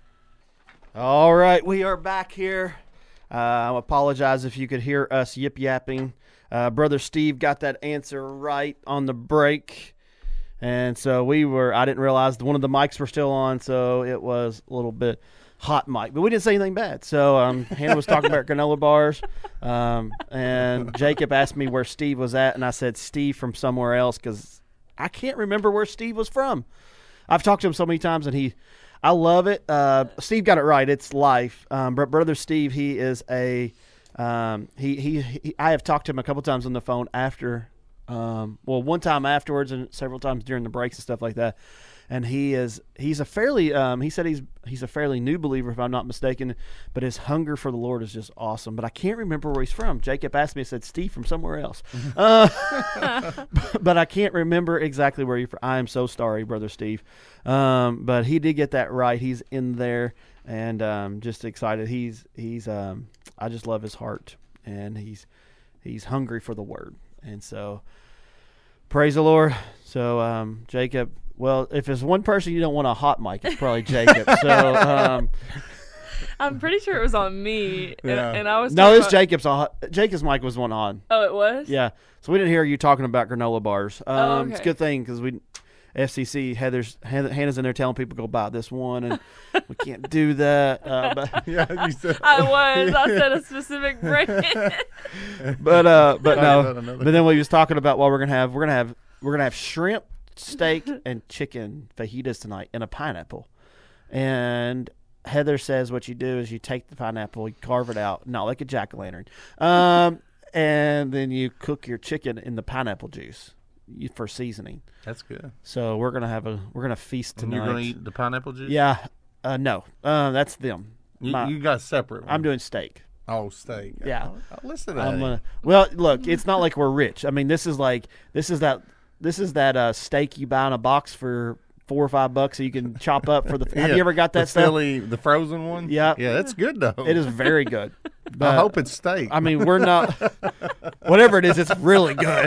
S1: All right, we are back here. Uh, I apologize if you could hear us yip-yapping. Uh, Brother Steve got that answer right on the break. And so we were, I didn't realize one of the mics were still on, so it was a little bit hot mic. But we didn't say anything bad. So um, Hannah was talking about granola bars. Um, and Jacob asked me where Steve was at, and I said Steve from somewhere else because I can't remember where Steve was from. I've talked to him so many times, and he, I love it. Uh, Steve got it right. It's life. Um, but Brother Steve, he is a, um, he, he, he, I have talked to him a couple times on the phone after, um, well, one time afterwards and several times during the breaks and stuff like that. And he is, he's a fairly, um, he said he's, he's a fairly new believer, if I'm not mistaken, but his hunger for the Lord is just awesome. But I can't remember where he's from. Jacob asked me, I said, Steve from somewhere else. uh, but I can't remember exactly where you're from. I am so sorry, Brother Steve. Um, but he did get that right. He's in there and, um, just excited. He's, he's, um, I just love his heart, and he's, he's hungry for the word. And so praise the Lord. So, um, Jacob, well, if there's one person you don't want a hot mic, it's probably Jacob. So, um,
S2: I'm pretty sure it was on me. And,
S3: Yeah.
S2: and I was
S1: no,
S2: talking
S1: it's
S2: about-
S1: Jacob's on. Jacob's mic was one on.
S2: Oh, it was?
S1: Yeah. So we didn't hear you talking about granola bars. Um,
S2: Oh,
S1: It's a
S2: okay.
S1: good thing because we, F C C, Heather's, Hannah's in there telling people go buy this one, and we can't do that. Uh, but,
S3: Yeah, you said.
S2: I was. I said a specific brand.
S1: but, uh, but
S3: Talking
S1: no.
S3: about another-
S1: But then we was talking about what we're gonna have. We're gonna have we're gonna have shrimp, steak, and chicken fajitas tonight, and a pineapple. And Heather says what you do is you take the pineapple, you carve it out, not like a jack-o'-lantern, um, and then you cook your chicken in the pineapple juice you, for seasoning.
S3: That's good.
S1: So we're gonna have a we're gonna feast
S3: And
S1: tonight.
S3: you're gonna eat the pineapple juice?
S1: Yeah, uh, no, uh, that's them.
S3: You,
S1: My-
S3: you got separate.
S1: I'm
S3: ones.
S1: doing steak.
S3: Oh, steak.
S1: Yeah.
S3: Oh, oh, listen to
S1: I'm
S3: that.
S1: gonna, well, look, it's not like we're rich. I mean, this is like this is that this is that uh, steak you buy in a box for four or five bucks, so you can chop up for the. Have
S3: Yeah,
S1: you ever got that
S3: the
S1: stuff?
S3: Philly, the frozen one?
S1: Yeah.
S3: Yeah, that's good though.
S1: It is very good. But,
S3: I hope it's steak.
S1: I mean, we're not. Whatever it is, it's really good.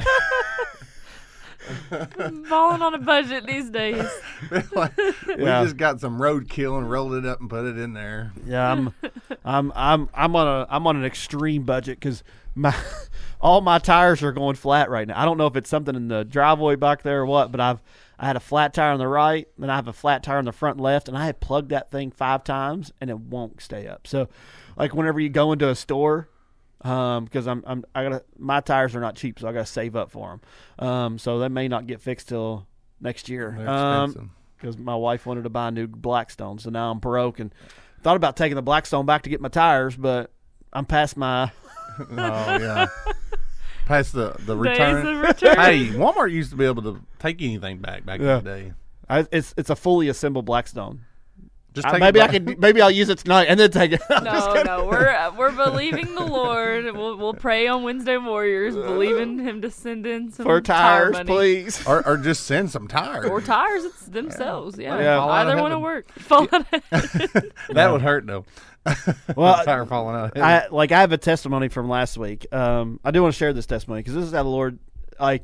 S2: Falling on a budget these days.
S3: Like, we
S1: Yeah.
S3: just got some roadkill and rolled it up and put it in there.
S1: Yeah, I'm, I'm, I'm, I'm on a, I'm on an extreme budget because my, all my tires are going flat right now. I don't know if it's something in the driveway back there or what, but I've, I had a flat tire on the right, then I have a flat tire on the front left, and I had plugged that thing five times and it won't stay up. So, like whenever you go into a store, um, because I'm, I'm, I gotta, my tires are not cheap, so I gotta save up for them. Um, so they may not get fixed till next year.
S3: They're
S1: Um,
S3: expensive.
S1: because my wife wanted to buy a new Blackstone, so now I'm broke and thought about taking the Blackstone back to get my tires, but I'm past my.
S3: Oh yeah. Past the the
S2: Days
S3: return.
S2: of return.
S3: Hey, Walmart used to be able to take anything back back
S1: Yeah.
S3: in the day.
S1: I, it's it's a fully assembled Blackstone.
S3: Just
S1: I-
S3: take
S1: maybe
S3: it
S1: I
S3: back.
S1: can maybe I'll use it tonight and then take it. I'm just
S2: No,
S1: kidding.
S2: no, we're uh, we're believing the Lord. We'll we'll pray on Wednesday Warriors, believing Him to send in some
S1: For
S2: tire
S1: tires,
S2: money.
S1: please.
S3: or, or just send some tires.
S2: Or tires, it's themselves. Yeah,
S1: Yeah.
S3: Fall out of
S2: either one
S3: heaven.
S2: will work. Fall out of heaven.
S3: That would hurt though.
S1: Well,
S3: tire falling out.
S1: I like I have a testimony from last week. Um, I do want to share this testimony because this is how the Lord, like,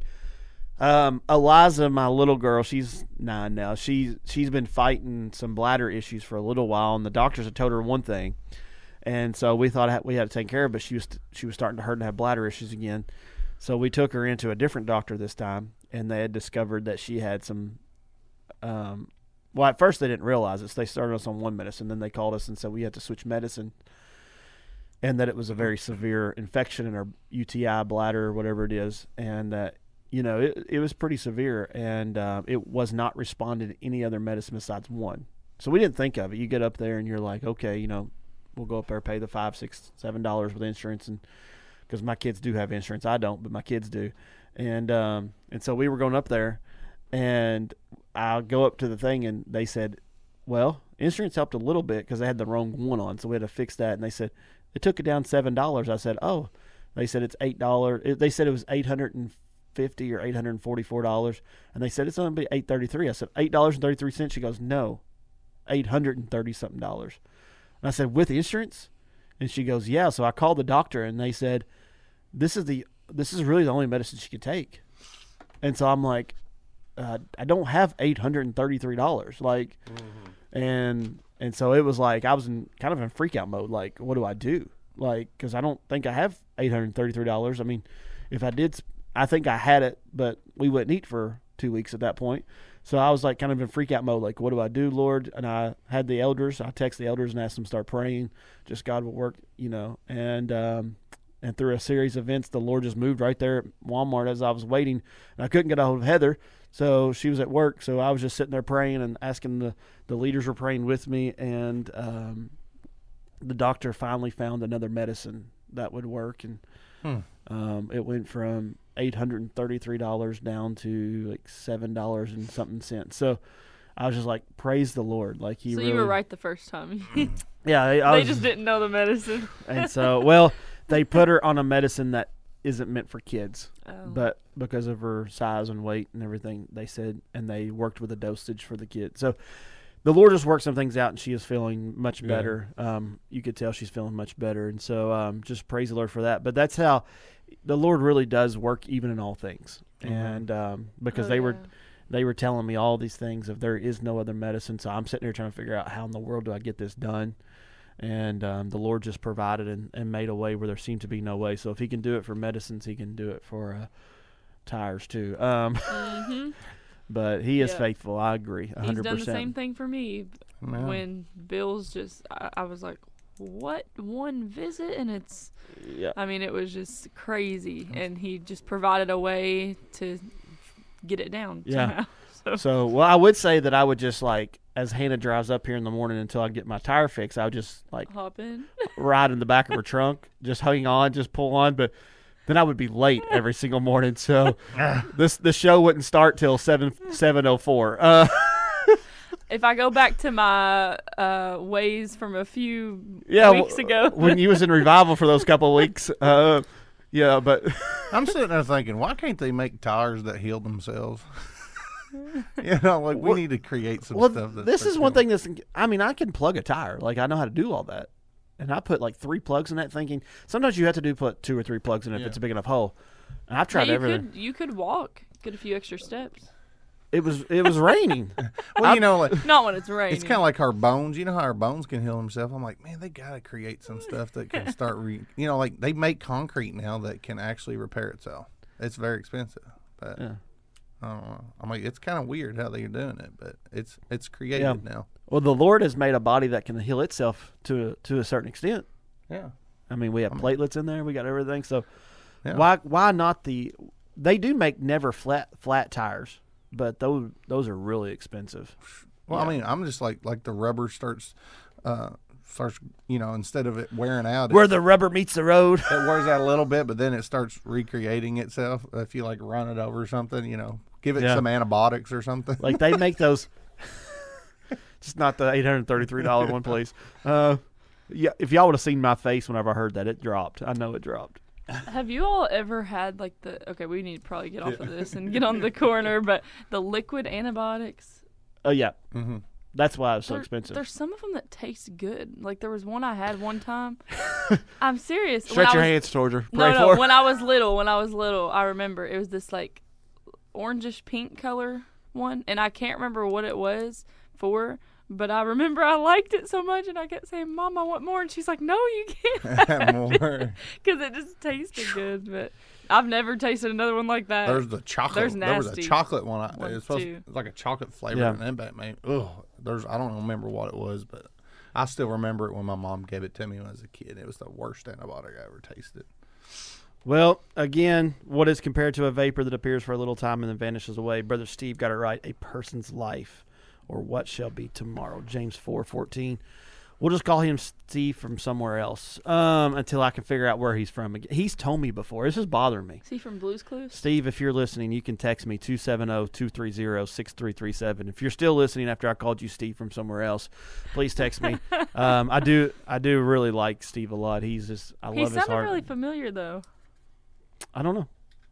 S1: um, Eliza, my little girl, she's nine now. She's she's been fighting some bladder issues for a little while, and the doctors had told her one thing, and so we thought we had to take care of it. But she was she was starting to hurt and have bladder issues again, so we took her into a different doctor this time, and they had discovered that she had some. Um, well, at first they didn't realize it. So they started us on one medicine, then they called us and said we had to switch medicine. And that it was a very severe infection in her U T I bladder or whatever it is, and that you know it it was pretty severe, and uh, it was not responding to any other medicine besides one. So we didn't think of it. You get up there and you're like, okay, you know, we'll go up there, pay the five, six, seven dollars with insurance, and because my kids do have insurance, I don't, but my kids do, and um, and so we were going up there, and I go up to the thing, and they said, well, insurance helped a little bit because they had the wrong one on, so we had to fix that, and they said. It took it down seven dollars. I said, "Oh," they said it's eight dollars. They said it was eight hundred and fifty or eight hundred and forty-four dollars, and they said it's going to be eight thirty-three. I said eight dollars and thirty-three cents. She goes, "No, eight hundred and thirty something dollars." And I said, "With insurance?" And she goes, "Yeah." So I called the doctor, and they said, "This is the this is really the only medicine she could take." And so I'm like, uh, "I don't have eight hundred and thirty-three dollars." Like, mm-hmm. and. And so it was like I was in kind of in freak out mode. Like, what do I do? Like, because I don't think I have eight hundred thirty-three dollars. I mean, if I did, I think I had it, but we wouldn't eat for two weeks at that point. So I was like kind of in freak out mode. Like, what do I do, Lord? And I had the elders. I texted the elders and asked them to start praying. Just God will work, you know. And um, and through a series of events, the Lord just moved right there at Walmart as I was waiting. And I couldn't get a hold of Heather. So she was at work, so I was just sitting there praying and asking the, the leaders were praying with me, and um, the doctor finally found another medicine that would work, and hmm. um, it went from eight hundred and thirty-three dollars down to like seven dollars and something cents. So I was just like, praise the Lord, like he.
S2: So
S1: really,
S2: you were right the first time.
S1: Yeah, I, I
S2: they
S1: was,
S2: just didn't know the medicine.
S1: And so, well, they put her on a medicine that isn't meant for kids,
S2: Oh.
S1: but because of her size and weight and everything, they said, and they worked with a dosage for the kid. So the Lord just worked some things out, and she is feeling much better. Yeah. Um, you could tell she's feeling much better, and so um, just praise the Lord for that. But that's how the Lord really does work, even in all things. Mm-hmm. And um, because
S2: oh,
S1: they
S2: yeah.
S1: were they were telling me all these things of there is no other medicine, so I'm sitting here trying to figure out how in the world do I get this done. And um, the Lord just provided and, and made a way where there seemed to be no way. So if he can do it for medicines, he can do it for uh, tires too. Um,
S2: mm-hmm.
S1: But he is
S2: yeah.
S1: faithful. I agree, one hundred percent.
S2: He's done the same thing for me.
S3: Yeah.
S2: When Bill's just, I, I was like, what? One visit? And it's,
S1: yeah.
S2: I mean, it was just crazy. And he just provided a way to get it down.
S1: Yeah.
S2: Somehow. So,
S1: So, well, I would say that I would just like, as Hannah drives up here in the morning until I get my tire fixed, I would just like
S2: hop in.
S1: ride in the back of her trunk, just hang on, just pull on. But then I would be late every single morning, so this the show wouldn't start till seven seven oh four. Uh,
S2: If I go back to my uh, ways from a few
S1: yeah,
S2: weeks
S1: w-
S2: ago,
S1: when you was in revival for those couple of weeks, uh, yeah, but
S3: I'm sitting there thinking, why can't they make tires that heal themselves? You know, like we
S1: Well-
S3: need to create some
S1: well,
S3: stuff. That's
S1: this
S3: for
S1: is one
S3: killing.
S1: thing that's. I mean, I can plug a tire, like I know how to do all that. And I put like three plugs in that, thinking sometimes you have to do put two or three plugs in it if
S3: Yeah.
S1: it's a big enough hole. And I've
S2: hey,
S1: tried
S2: you
S1: everything.
S2: could you could walk, get a few extra steps.
S1: It was it was raining.
S3: Well, you know, like,
S2: Not when it's raining.
S3: it's kind of like our bones. You know how our bones can heal themselves? I'm like, man, they got to create some stuff that can start, re- you know, like they make concrete now that can actually repair itself. It's very expensive. But
S1: Yeah.
S3: I don't know. I'm like, it's kind of weird how they're doing it, but it's it's created
S1: Yeah.
S3: now.
S1: Well, the Lord has made a body that can heal itself to to a certain extent.
S3: Yeah.
S1: I mean, we have platelets in there. We got everything. So
S3: Yeah.
S1: why why not the? They do make never flat flat tires, but those those are really expensive.
S3: Well,
S1: Yeah.
S3: I mean, I'm just like like the rubber starts, uh, starts you know, instead of it wearing out,
S1: Where
S3: it,
S1: the rubber meets the road.
S3: it wears out a little bit, but then it starts recreating itself. If you like run it over something, you know, give it
S1: Yeah.
S3: some antibiotics or something.
S1: Like they make those. Just not the eight hundred thirty-three dollar one, please. Uh, yeah, if y'all would have seen my face whenever I heard that, it dropped. I know it dropped.
S2: Have you all ever had like the? Okay, we need to probably get off of this and get on the corner, but the liquid antibiotics.
S1: Oh yeah,
S3: hmm
S1: that's why it was so
S2: there-
S1: expensive.
S2: There's some of them that taste good. Like there was one I had one time. I'm serious. When
S1: Stretch
S2: I
S1: your
S2: was-
S1: hands towards her.
S2: No,
S1: Pray
S2: no.
S1: for her.
S2: When I was little, when I was little, I remember it was this like orangish pink color one, and I can't remember what it was for. But I remember I liked it so much, and I kept saying, "Mom, I want more." And she's like, "No, you can't,"
S3: More.
S2: because it just tasted good. But I've never tasted another one like that.
S3: There's the chocolate.
S2: There's
S3: there was a
S2: nasty
S3: chocolate one. I,
S2: ones,
S3: it's supposed
S2: too.
S3: it's like a chocolate flavor,
S1: Yeah.
S3: and then that made ugh. There's I don't remember what it was, but I still remember it when my mom gave it to me when I was a kid. It was the worst antibiotic I ever tasted.
S1: Well, again, what is compared to a vapor that appears for a little time and then vanishes away? Brother Steve got it right. A person's life, or what shall be tomorrow. James four fourteen. We'll just call him Steve from somewhere else um, until I can figure out where he's from. He's told me before. This is bothering me.
S2: Is he from Blue's Clues?
S1: Steve, if you're listening, you can text me two seven zero, two three zero, six three three seven. If you're still listening after I called you Steve from somewhere else, please text me. um, I do I do really like Steve a lot. He's just I
S2: He
S1: love his
S2: sounded
S1: heart.
S2: really familiar though.
S1: I don't know.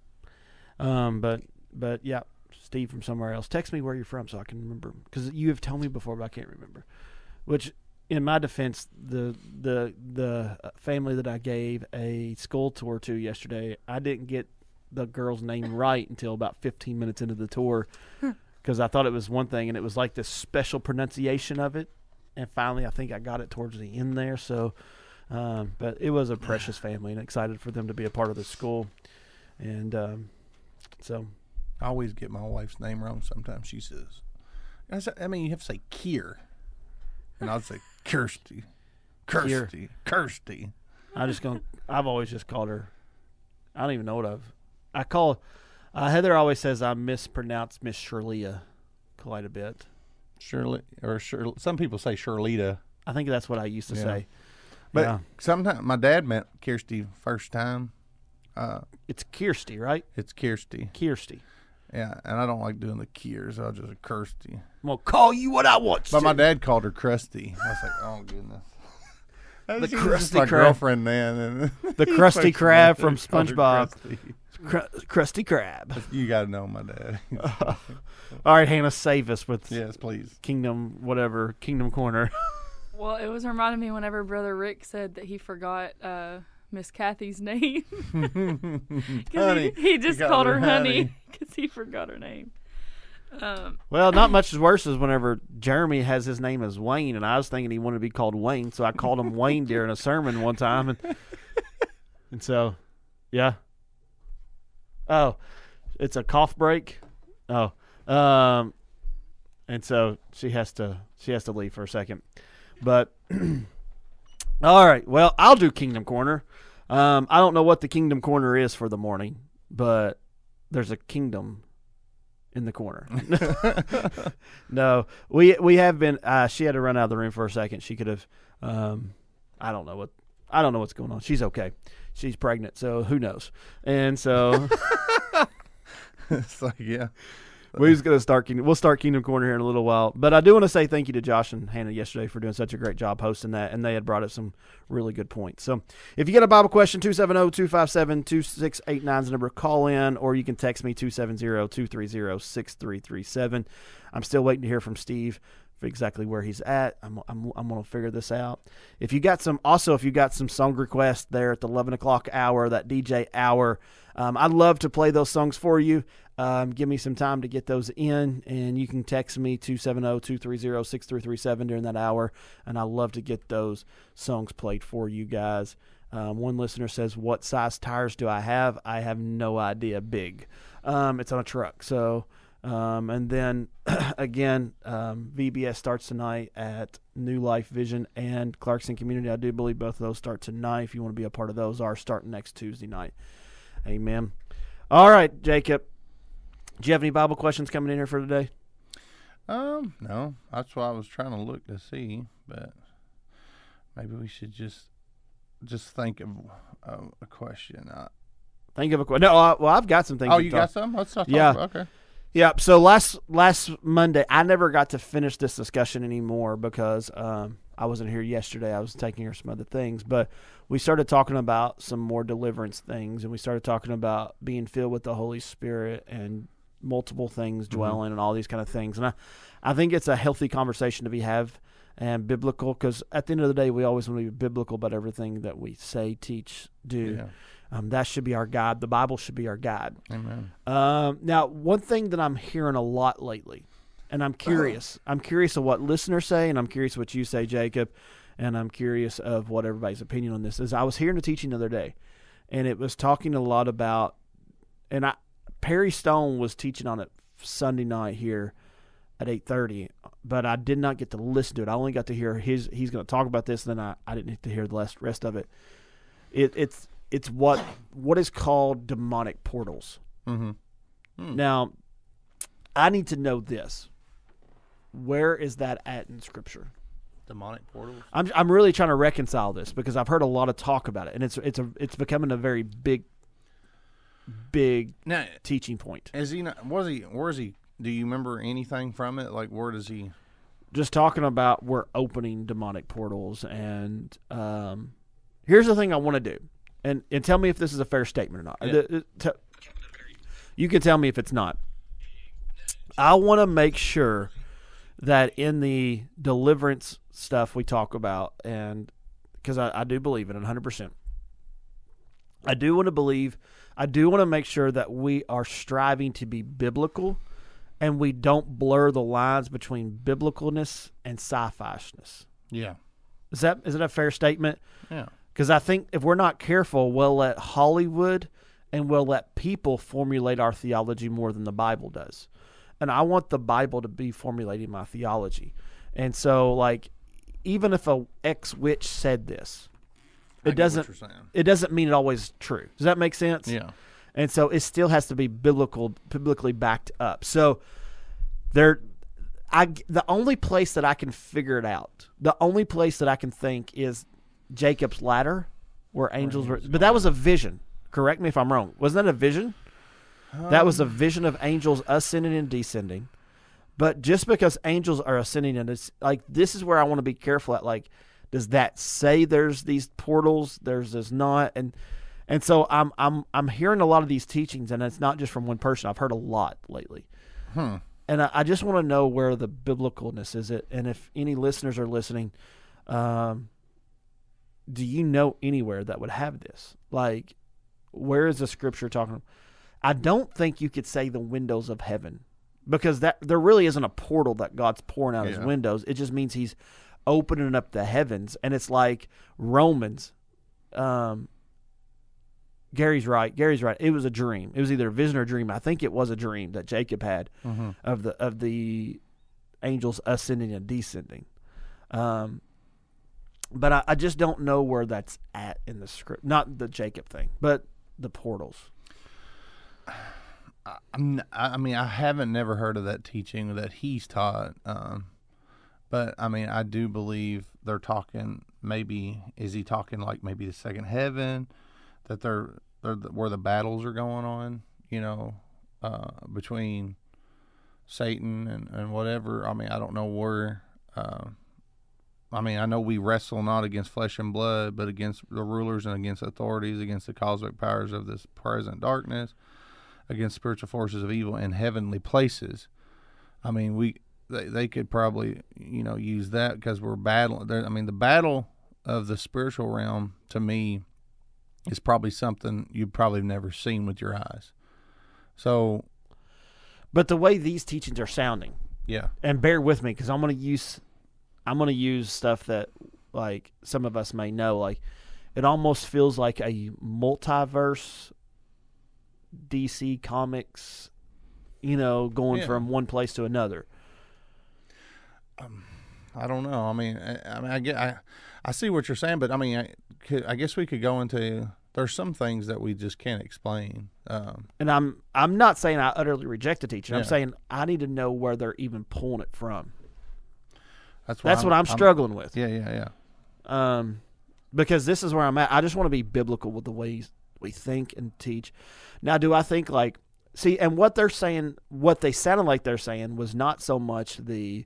S1: Um, but but yeah, Steve from somewhere else. Text me where you're from so I can remember, because you have told me before, but I can't remember. Which, in my defense, the the the family that I gave a school tour to yesterday, I didn't get the girl's name right until about fifteen minutes into the tour, because I thought it was one thing and it was like this special pronunciation of it, and finally I think I got it towards the end there. So, um, but it was a precious family and excited for them to be a part of the school, and um, so.
S3: I always get my wife's name wrong. Sometimes she says, I, say, I mean, you have to say Kier, and I'll say Kirsty, Kirsty, Kirsty.
S1: I just gonna. I've always just called her. I don't even know what I've. I call. Uh, Heather always says I mispronounce Miss Shirlea quite a bit.
S3: Shirley or Shirley. Some people say Shirlita,
S1: I think that's what I used to
S3: Yeah.
S1: say.
S3: but
S1: Yeah.
S3: sometimes my dad met Kirsty first time. Uh,
S1: It's Kirsty, right?
S3: it's Kirsty.
S1: Kirsty.
S3: Yeah, and I don't like doing the Kiers. I'll just say Kirsty.
S1: I'm gonna call you what I want.
S3: But
S1: to.
S3: my dad called her Krusty. I was like, oh goodness.
S1: The
S3: She was just
S1: Krusty
S3: my
S1: Krab.
S3: girlfriend then. And
S1: The Krusty Krab from
S3: Called her
S1: SpongeBob.
S3: Krusty.
S1: Cr- Krusty Krab.
S3: You got to know my dad.
S1: All right, Hannah, save us with
S3: Yes, please.
S1: Kingdom, whatever, Kingdom Corner.
S2: Well, it was reminding me whenever Brother Rick said that he forgot uh, Miss Kathy's name. 'Cause
S3: Honey.
S2: He, he just
S3: You got
S2: called
S3: her
S2: her honey
S3: honey.
S2: because he forgot her name. Um,
S1: Well, not much worse is whenever Jeremy has his name as Wayne, and I was thinking he wanted to be called Wayne, so I called him Wayne during a sermon one time, and and so, yeah. Oh, it's a cough break. Oh, um, and so she has to she has to leave for a second, but all right. Well, I'll do Kingdom Corner. Um, I don't know what the Kingdom Corner is for the morning, but there's a kingdom in the corner. No, we we have been. Uh, she had to run out of the room for a second. She could have. Um, I don't know what. I don't know what's going on. She's okay. She's pregnant, so who knows? And so
S3: It's like, yeah.
S1: we're just gonna start. Kingdom, we'll start Kingdom Corner here in a little while. But I do want to say thank you to Josh and Hannah yesterday for doing such a great job hosting that, and they had brought up some really good points. So if you get a Bible question, two seven zero, two five seven, two six eight nine is the number. Call in, or you can text me two seven zero, two three zero, six three three seven. I'm still waiting to hear from Steve for exactly where he's at. I'm I'm I'm gonna figure this out. If you got some, also if you got some song requests there at the eleven o'clock hour, that D J hour, um, I'd love to play those songs for you. Um, give me some time to get those in, and you can text me two seven zero, two three zero, six three three seven during that hour, and I'd love to get those songs played for you guys. Um, one listener says, what size tires do I have? I have no idea. Big. Um, it's on a truck. So, um, and then again, um, V B S starts tonight at New Life Vision and Clarkson Community. I do believe both of those start tonight. If you want to be a part of those, are starting next Tuesday night. Amen. All right, Jacob. Do you have any Bible questions coming in here for today?
S3: Um, no. That's why I was trying to look to see, but maybe we should just just think of uh, a question. Uh,
S1: Think of a question. No, uh, well, I've got some things.
S3: oh,
S1: to
S3: you
S1: talk-
S3: got some? Let's talk
S1: Yeah.
S3: about okay.
S1: Yeah, so last last Monday, I never got to finish this discussion anymore because um, I wasn't here yesterday. I was taking care of some other things. But we started talking about some more deliverance things, and we started talking about being filled with the Holy Spirit and multiple things dwelling mm-hmm. and all these kind of things. And I, I think it's a healthy conversation to be have and biblical, because at the end of the day, we always want to be biblical about everything that we say, teach, do.
S3: Yeah.
S1: Um, that should be our guide. The Bible should be our guide.
S3: Amen.
S1: Um, now, one thing that I'm hearing a lot lately, and I'm curious. I'm curious of what listeners say, and I'm curious what you say, Jacob, and I'm curious of what everybody's opinion on this is. I was hearing a teaching the other day, and it was talking a lot about, and I Perry Stone was teaching on it Sunday night here at eight thirty, but I did not get to listen to it. I only got to hear his. He's going to talk about this, and then I, I didn't get to hear the last, rest of it. It it's. It's what what is called demonic portals.
S3: Mm-hmm. Mm.
S1: Now, I need to know this. Where is that at in Scripture?
S3: Demonic portals?
S1: I'm I'm really trying to reconcile this because I've heard a lot of talk about it, and it's it's a it's becoming a very big, big
S3: now,
S1: teaching point.
S3: Is he not? Was he? Where is he? Do you remember anything from it? Like, where does he?
S1: Just talking about we're opening demonic portals, and um, here's the thing I want to do. And and tell me if this is a fair statement or not.
S3: Yeah.
S1: The- the- You can tell me if it's not. I want to make sure that in the deliverance stuff we talk about, and because I, I do believe in it one hundred percent, I do want to believe, I do want to make sure that we are striving to be biblical and we don't blur the lines between biblicalness and sci-fi-ness.
S3: Yeah.
S1: Is that is that a fair statement?
S3: Yeah.
S1: Because I think if we're not careful, we'll let Hollywood and we'll let people formulate our theology more than the Bible does. And I want the Bible to be formulating my theology. And so, like, even if a ex-witch said this,
S3: I
S1: it
S3: get
S1: doesn't
S3: what you're saying.
S1: it doesn't mean it always true. Does that make sense?
S3: Yeah.
S1: And so it still has to be biblical, biblically backed up. So there, I the only place that I can figure it out, the only place that I can think is Jacob's ladder, where angels were. But that was a vision. Correct me if I'm wrong. Wasn't that a vision?
S3: Um,
S1: That was a vision of angels ascending and descending. But just because angels are ascending, and it's like this is where I want to be careful at. Like, does that say there's these portals? There's this not, and and so I'm I'm I'm hearing a lot of these teachings, and it's not just from one person. I've heard a lot lately,
S3: Hmm.
S1: and I, I just want to know where the biblicalness is. It, and if any listeners are listening, um, do you know anywhere that would have this? Like, where is the Scripture talking? I don't think you could say the windows of heaven, because that there really isn't a portal that God's pouring out His
S3: Yeah.
S1: windows. It just means He's opening up the heavens, and it's like Romans. Um, Gary's right. Gary's right. It was a dream. It was either a vision or a dream. I think it was a dream that Jacob had
S3: Mm-hmm.
S1: of the of the angels ascending and descending. Um, but I, I just don't know where that's at in the script. Not the Jacob thing, but the portals.
S3: I, I'm, I mean, I haven't never heard of that teaching that he's taught. Um, but I mean, I do believe they're talking. Maybe is he talking like maybe the second heaven, that they're, they're where the battles are going on. You know, uh, between Satan and, and whatever. I mean, I don't know where. Uh, I mean, I know we wrestle not against flesh and blood, but against the rulers and against authorities, against the cosmic powers of this present darkness, against spiritual forces of evil in heavenly places. I mean, we they, they could probably, you know, use that because we're battling. I mean, the battle of the spiritual realm, to me, is probably something you've probably never seen with your eyes. So,
S1: but the way these teachings are sounding,
S3: yeah,
S1: and bear with me because I'm going to use, I'm going to use stuff that like some of us may know. Like, it almost feels like a multiverse D C Comics, you know, going
S3: yeah.
S1: from one place to another.
S3: Um, I don't know. I mean, I, I mean, I get, I, I see what you're saying, but I mean, I, could, I guess we could go into. There's some things that we just can't explain. Um,
S1: and I'm, I'm not saying I utterly reject the teaching.
S3: Yeah.
S1: I'm saying I need to know where they're even pulling it from.
S3: that's what
S1: That's
S3: I'm,
S1: what I'm struggling with.
S3: Yeah, yeah, yeah.
S1: Um, because this is where I'm at. I just want to be biblical with the way we think and teach. Now, do I think like, see, and what they're saying, what they sounded like they're saying was not so much the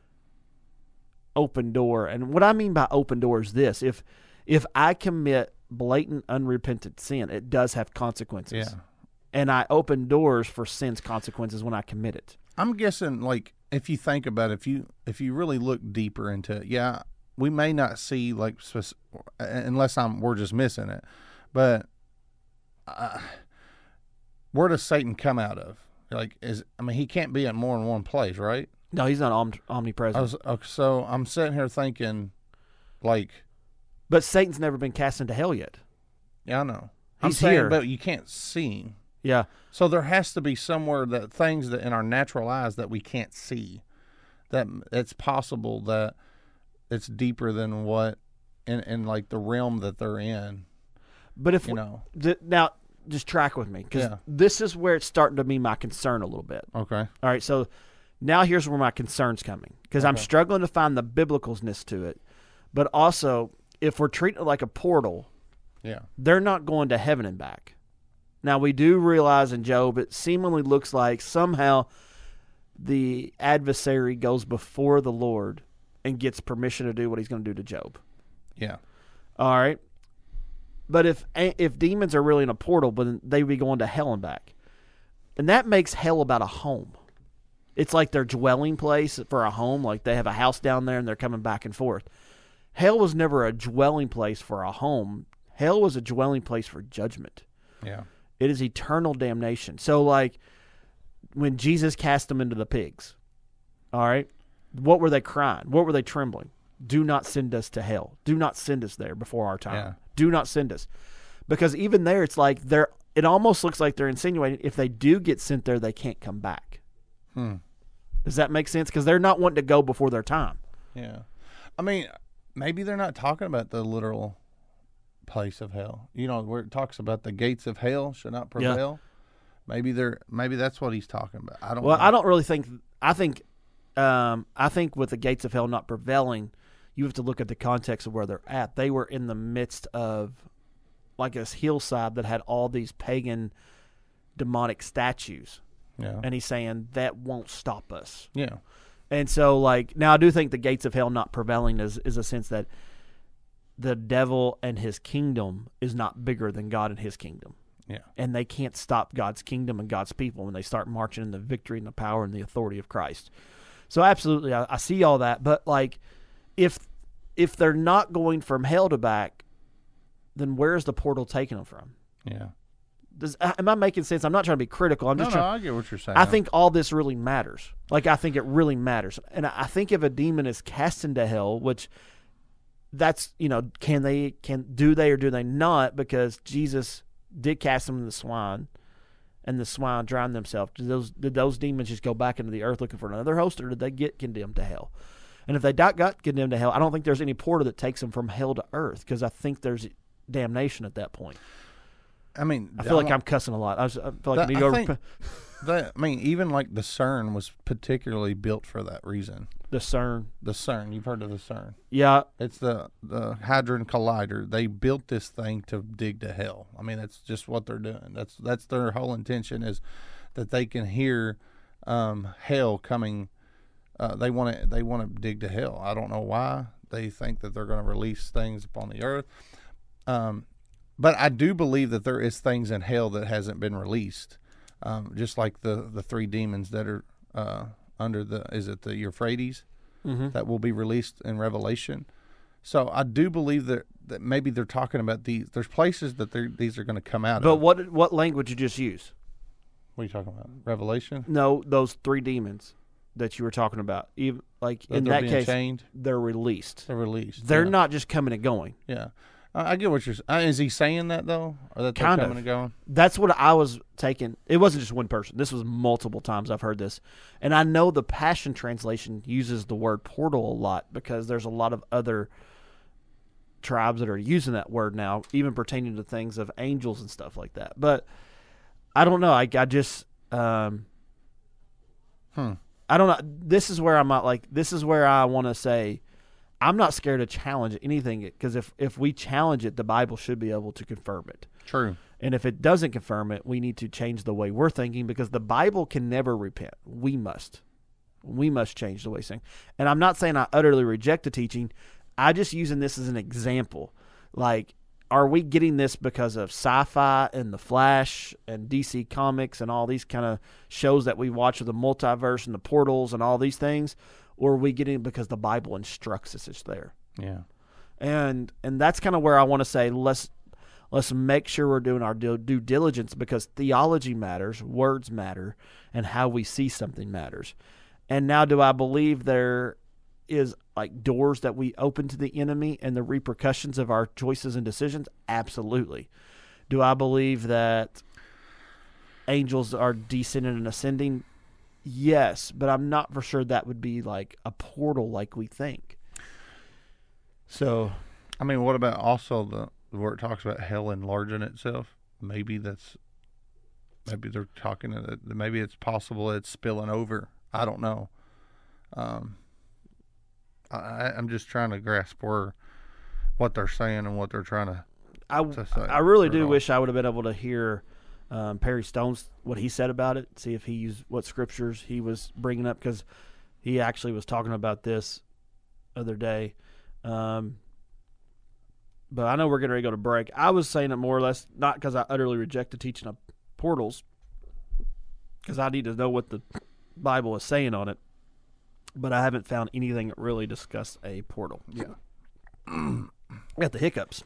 S1: open door. And what I mean by open door is this: if if I commit blatant unrepentant sin, it does have consequences.
S3: Yeah.
S1: And I open doors for sin's consequences when I commit it.
S3: I'm guessing, like, if you think about it, if you if you really look deeper into it, yeah, we may not see like unless I'm we're just missing it, but uh, where does Satan come out of? Like, is I mean, he can't be in more than one place, right?
S1: No, he's not om-
S3: I
S1: omnipresent.
S3: was, uh, so I'm sitting here thinking, like,
S1: But Satan's never been cast into hell yet.
S3: yeah, I know. I'm
S1: He's
S3: saying,
S1: here.
S3: but you can't see him.
S1: Yeah.
S3: So there has to be somewhere that things that in our natural eyes that we can't see, that it's possible that it's deeper than what in, in like the realm that they're in.
S1: But if
S3: You
S1: we-
S3: know.
S1: th- now, just track with me because
S3: Yeah.
S1: this is where it's starting to be my concern a little bit.
S3: Okay.
S1: All right, so now here's where my concern's coming because I'm
S3: Okay.
S1: struggling to find the biblicalness to it, but also if we're treating it like a portal,
S3: Yeah.
S1: they're not going to heaven and back. Now we do realize in Job it seemingly looks like somehow the adversary goes before the Lord and gets permission to do what he's going to do to Job.
S3: Yeah.
S1: All right. But if if demons are really in a portal, but they would be going to hell and back. And that makes hell about a home. It's like their dwelling place for a home, like they have a house down there and they're coming back and forth. Hell was never a dwelling place for a home. Hell was a dwelling place for judgment.
S3: Yeah.
S1: It is eternal damnation. So like when Jesus cast them into the pigs, all right, what were they crying? What were they trembling? Do not send us to hell. Do not send us there before our time.
S3: Yeah.
S1: Do not send us. Because even there, it's like they're, it almost looks like they're insinuating if they do get sent there, they can't come back.
S3: Hmm.
S1: Does that make sense? Because they're not wanting to go before their time.
S3: Yeah. I mean, maybe they're not talking about the literal place of hell. You know, where it talks about the gates of hell should not prevail. Maybe they're maybe that's what he's talking about. I don't
S1: Well,
S3: know.
S1: I don't really think, I think, um, I think with the gates of hell not prevailing, you have to look at the context of where they're at. They were in the midst of like this hillside that had all these pagan demonic statues.
S3: Yeah.
S1: And he's saying that won't stop us.
S3: Yeah.
S1: And so, like, now I do think the gates of hell not prevailing is, is a sense that the devil and his kingdom is not bigger than God and his kingdom.
S3: Yeah.
S1: And they can't stop God's kingdom and God's people when they start marching in the victory and the power and the authority of Christ. So absolutely, I, I see all that. But, like, if if they're not going from hell to back, then where is the portal taking them from?
S3: Yeah.
S1: Does, am I making sense? I'm not trying to be critical. I'm
S3: No,
S1: just
S3: no,
S1: trying.
S3: I get what you're saying.
S1: I think all this really matters. Like, I think it really matters. And I think if a demon is cast into hell, which that's, you know, can they, can, do they or do they not? Because Jesus did cast them in the swine and the swine drowned themselves. Did those, did those demons just go back into the earth looking for another host, or did they get condemned to hell? And if they got, got condemned to hell, I don't think there's any portal that takes them from hell to earth, because I think there's damnation at that point.
S3: I mean,
S1: I feel like I'm cussing a lot. I, was, I feel like
S3: That-
S1: I need
S3: I
S1: to over
S3: think- that, I mean, even like the CERN was particularly built for that reason.
S1: the CERN.
S3: The CERN, you've heard of the CERN?
S1: Yeah,
S3: It's the the Hadron Collider. They built this thing to dig to hell. I mean, that's just what they're doing. That's that's their whole intention is that they can hear um, hell coming. Uh, they want to they want to dig to hell. I don't know why they think that they're going to release things upon the earth. Um, but I do believe that there is things in hell that hasn't been released. Um, just like the, the three demons that are uh, under the, is it the Euphrates,
S1: mm-hmm.
S3: that will be released in Revelation. So I do believe that, that maybe they're talking about these. There's places that they're, these are going to come out
S1: But
S3: of.
S1: what what language you just use?
S3: What are you talking about? Revelation?
S1: No, those three demons that you were talking about. Even like
S3: That
S1: in
S3: they're
S1: that
S3: being
S1: case,
S3: chained?
S1: they're released.
S3: They're released.
S1: They're
S3: yeah.
S1: not just coming and going.
S3: Yeah. I I get what you're saying. Is he saying that, though? Or that they're
S1: Kind
S3: coming
S1: of.
S3: and going?
S1: That's what I was taking. It wasn't just one person. This was multiple times I've heard this. And I know the Passion Translation uses the word portal a lot because there's a lot of other tribes that are using that word now, even pertaining to things of angels and stuff like that. But I don't know. I, I just, um,
S3: Hmm.
S1: I don't know. This is where I'm at. Like, this is where I want to say, I'm not scared to challenge anything because if, if we challenge it, the Bible should be able to confirm it.
S3: True.
S1: And if it doesn't confirm it, we need to change the way we're thinking because the Bible can never repent. We must. We must change the way we think. And I'm not saying I utterly reject the teaching. I just using this as an example. Like, are we getting this because of sci-fi and The Flash and D C Comics and all these kind of shows that we watch with the multiverse and the portals and all these things? Or are we getting it because the Bible instructs us it's there?
S3: Yeah.
S1: And and that's kind of where I want to say let's let's make sure we're doing our due, due diligence because theology matters, words matter, and how we see something matters. And now, do I believe there is like doors that we open to the enemy and the repercussions of our choices and decisions? Absolutely. Do I believe that angels are descending and ascending? Yes, but I'm not for sure that would be like a portal like we think. So,
S3: I mean, what about also the where it talks about hell enlarging itself? Maybe that's maybe they're talking that maybe it's possible it's spilling over. I don't know. Um, I, I'm just trying to grasp where what they're saying and what they're trying to.
S1: I,
S3: to say
S1: I really
S3: through it
S1: do
S3: all.
S1: wish I would have been able to hear um, Perry Stone's what he said about it. See if he used what scriptures he was bringing up because he actually was talking about this other day. Um, but I know we're getting ready to go to break. I was saying it more or less not because I utterly reject the teaching of portals, because I need to know what the Bible is saying on it. But I haven't found anything that really discussed a portal.
S3: Yeah.
S1: Got the hiccups.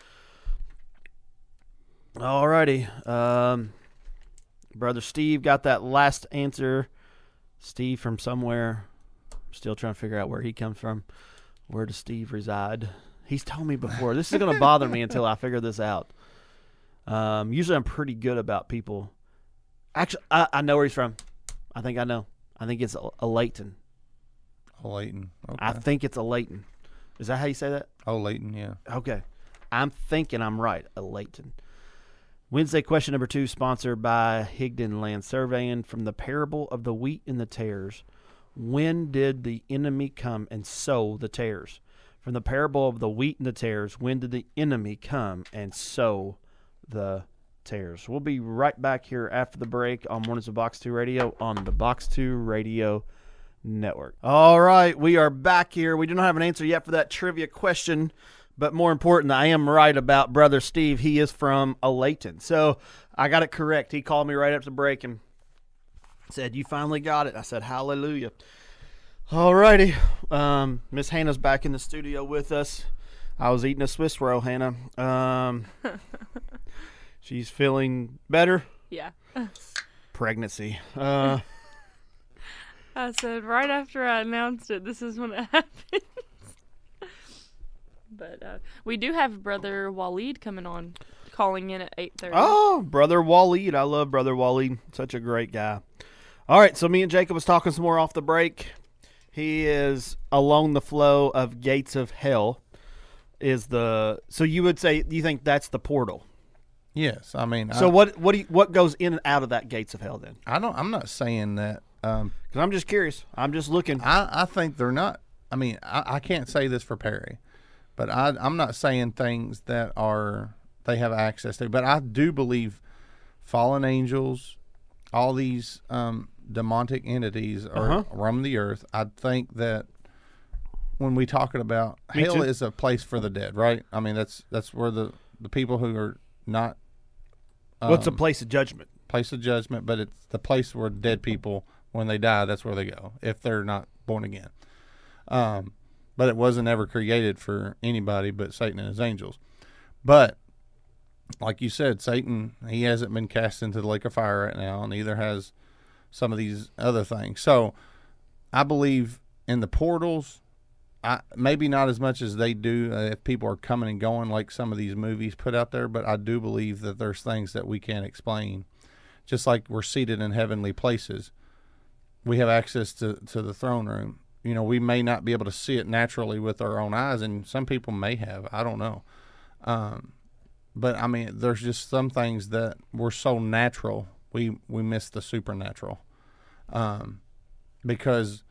S1: Alrighty. Um, Brother Steve got that last answer. Steve from somewhere. Still trying to figure out where he comes from. Where does Steve reside? He's told me before. This is going to bother me until I figure this out. Um, usually I'm pretty good about people. Actually, I, I know where he's from. I think I know. I think it's a, a Layton.
S3: Oh, Leighton. Okay.
S1: I think it's a Layton. Is that how you say that?
S3: oh, Leighton, yeah.
S1: Okay. I'm thinking I'm right. A Layton. Wednesday question number two, sponsored by Higdon Land Surveying. From the parable of the wheat and the tares, when did the enemy come and sow the tares? From the parable of the wheat and the tares, when did the enemy come and sow the tares? We'll be right back here after the break on Mornings of Box two Radio on the Box two Radio Network. All right, we are back here. We do not have an answer yet for that trivia question, but more important, I am right about Brother Steve. He is from Alayton. So I got it correct. He called me right after the break and said, "You finally got it." I said, "Hallelujah." All righty. Um, Miss Hannah's back in the studio with us. I was eating a Swiss roll, Hannah. Um, she's feeling better.
S2: Yeah.
S1: Pregnancy. Uh,
S2: I said right after I announced it, this is when it happens. But uh, we do have Brother Waleed coming on, calling in at eight thirty.
S1: oh, Brother Waleed. I love Brother Waleed. Such a great guy. All right, so me and Jacob was talking some more off the break. He is along the flow of Gates of Hell. Is the so you would say you think that's the portal?
S3: Yes, I mean.
S1: So
S3: I,
S1: what what do you, what goes in and out of that gates of hell then?
S3: I don't. I'm not saying that. Um,
S1: Because I'm just curious. I'm just looking.
S3: I, I think they're not. I mean, I, I can't say this for Perry, but I, I'm not saying things that are they have access to. But I do believe fallen angels, all these um, demonic entities are
S1: Uh-huh.
S3: roam the earth. I think that when we talking about
S1: Me
S3: hell
S1: too.
S3: is a place for the dead, right? I mean, that's that's where the, the people who are not
S1: What's a
S3: um,
S1: place of judgment?
S3: place of judgment, but it's the place where dead people, when they die, that's where they go if they're not born again. Um, but it wasn't ever created for anybody but Satan and his angels. But like you said, Satan, he hasn't been cast into the lake of fire right now, and neither has some of these other things. So I believe in the portals. I, maybe not as much as they do uh, if people are coming and going like some of these movies put out there, but I do believe that there's things that we can't explain. Just like we're seated in heavenly places, we have access to, to the throne room. You know, we may not be able to see it naturally with our own eyes, and some people may have. I don't know. Um, but, I mean, there's just some things that were so natural, we, we miss the supernatural. Um, because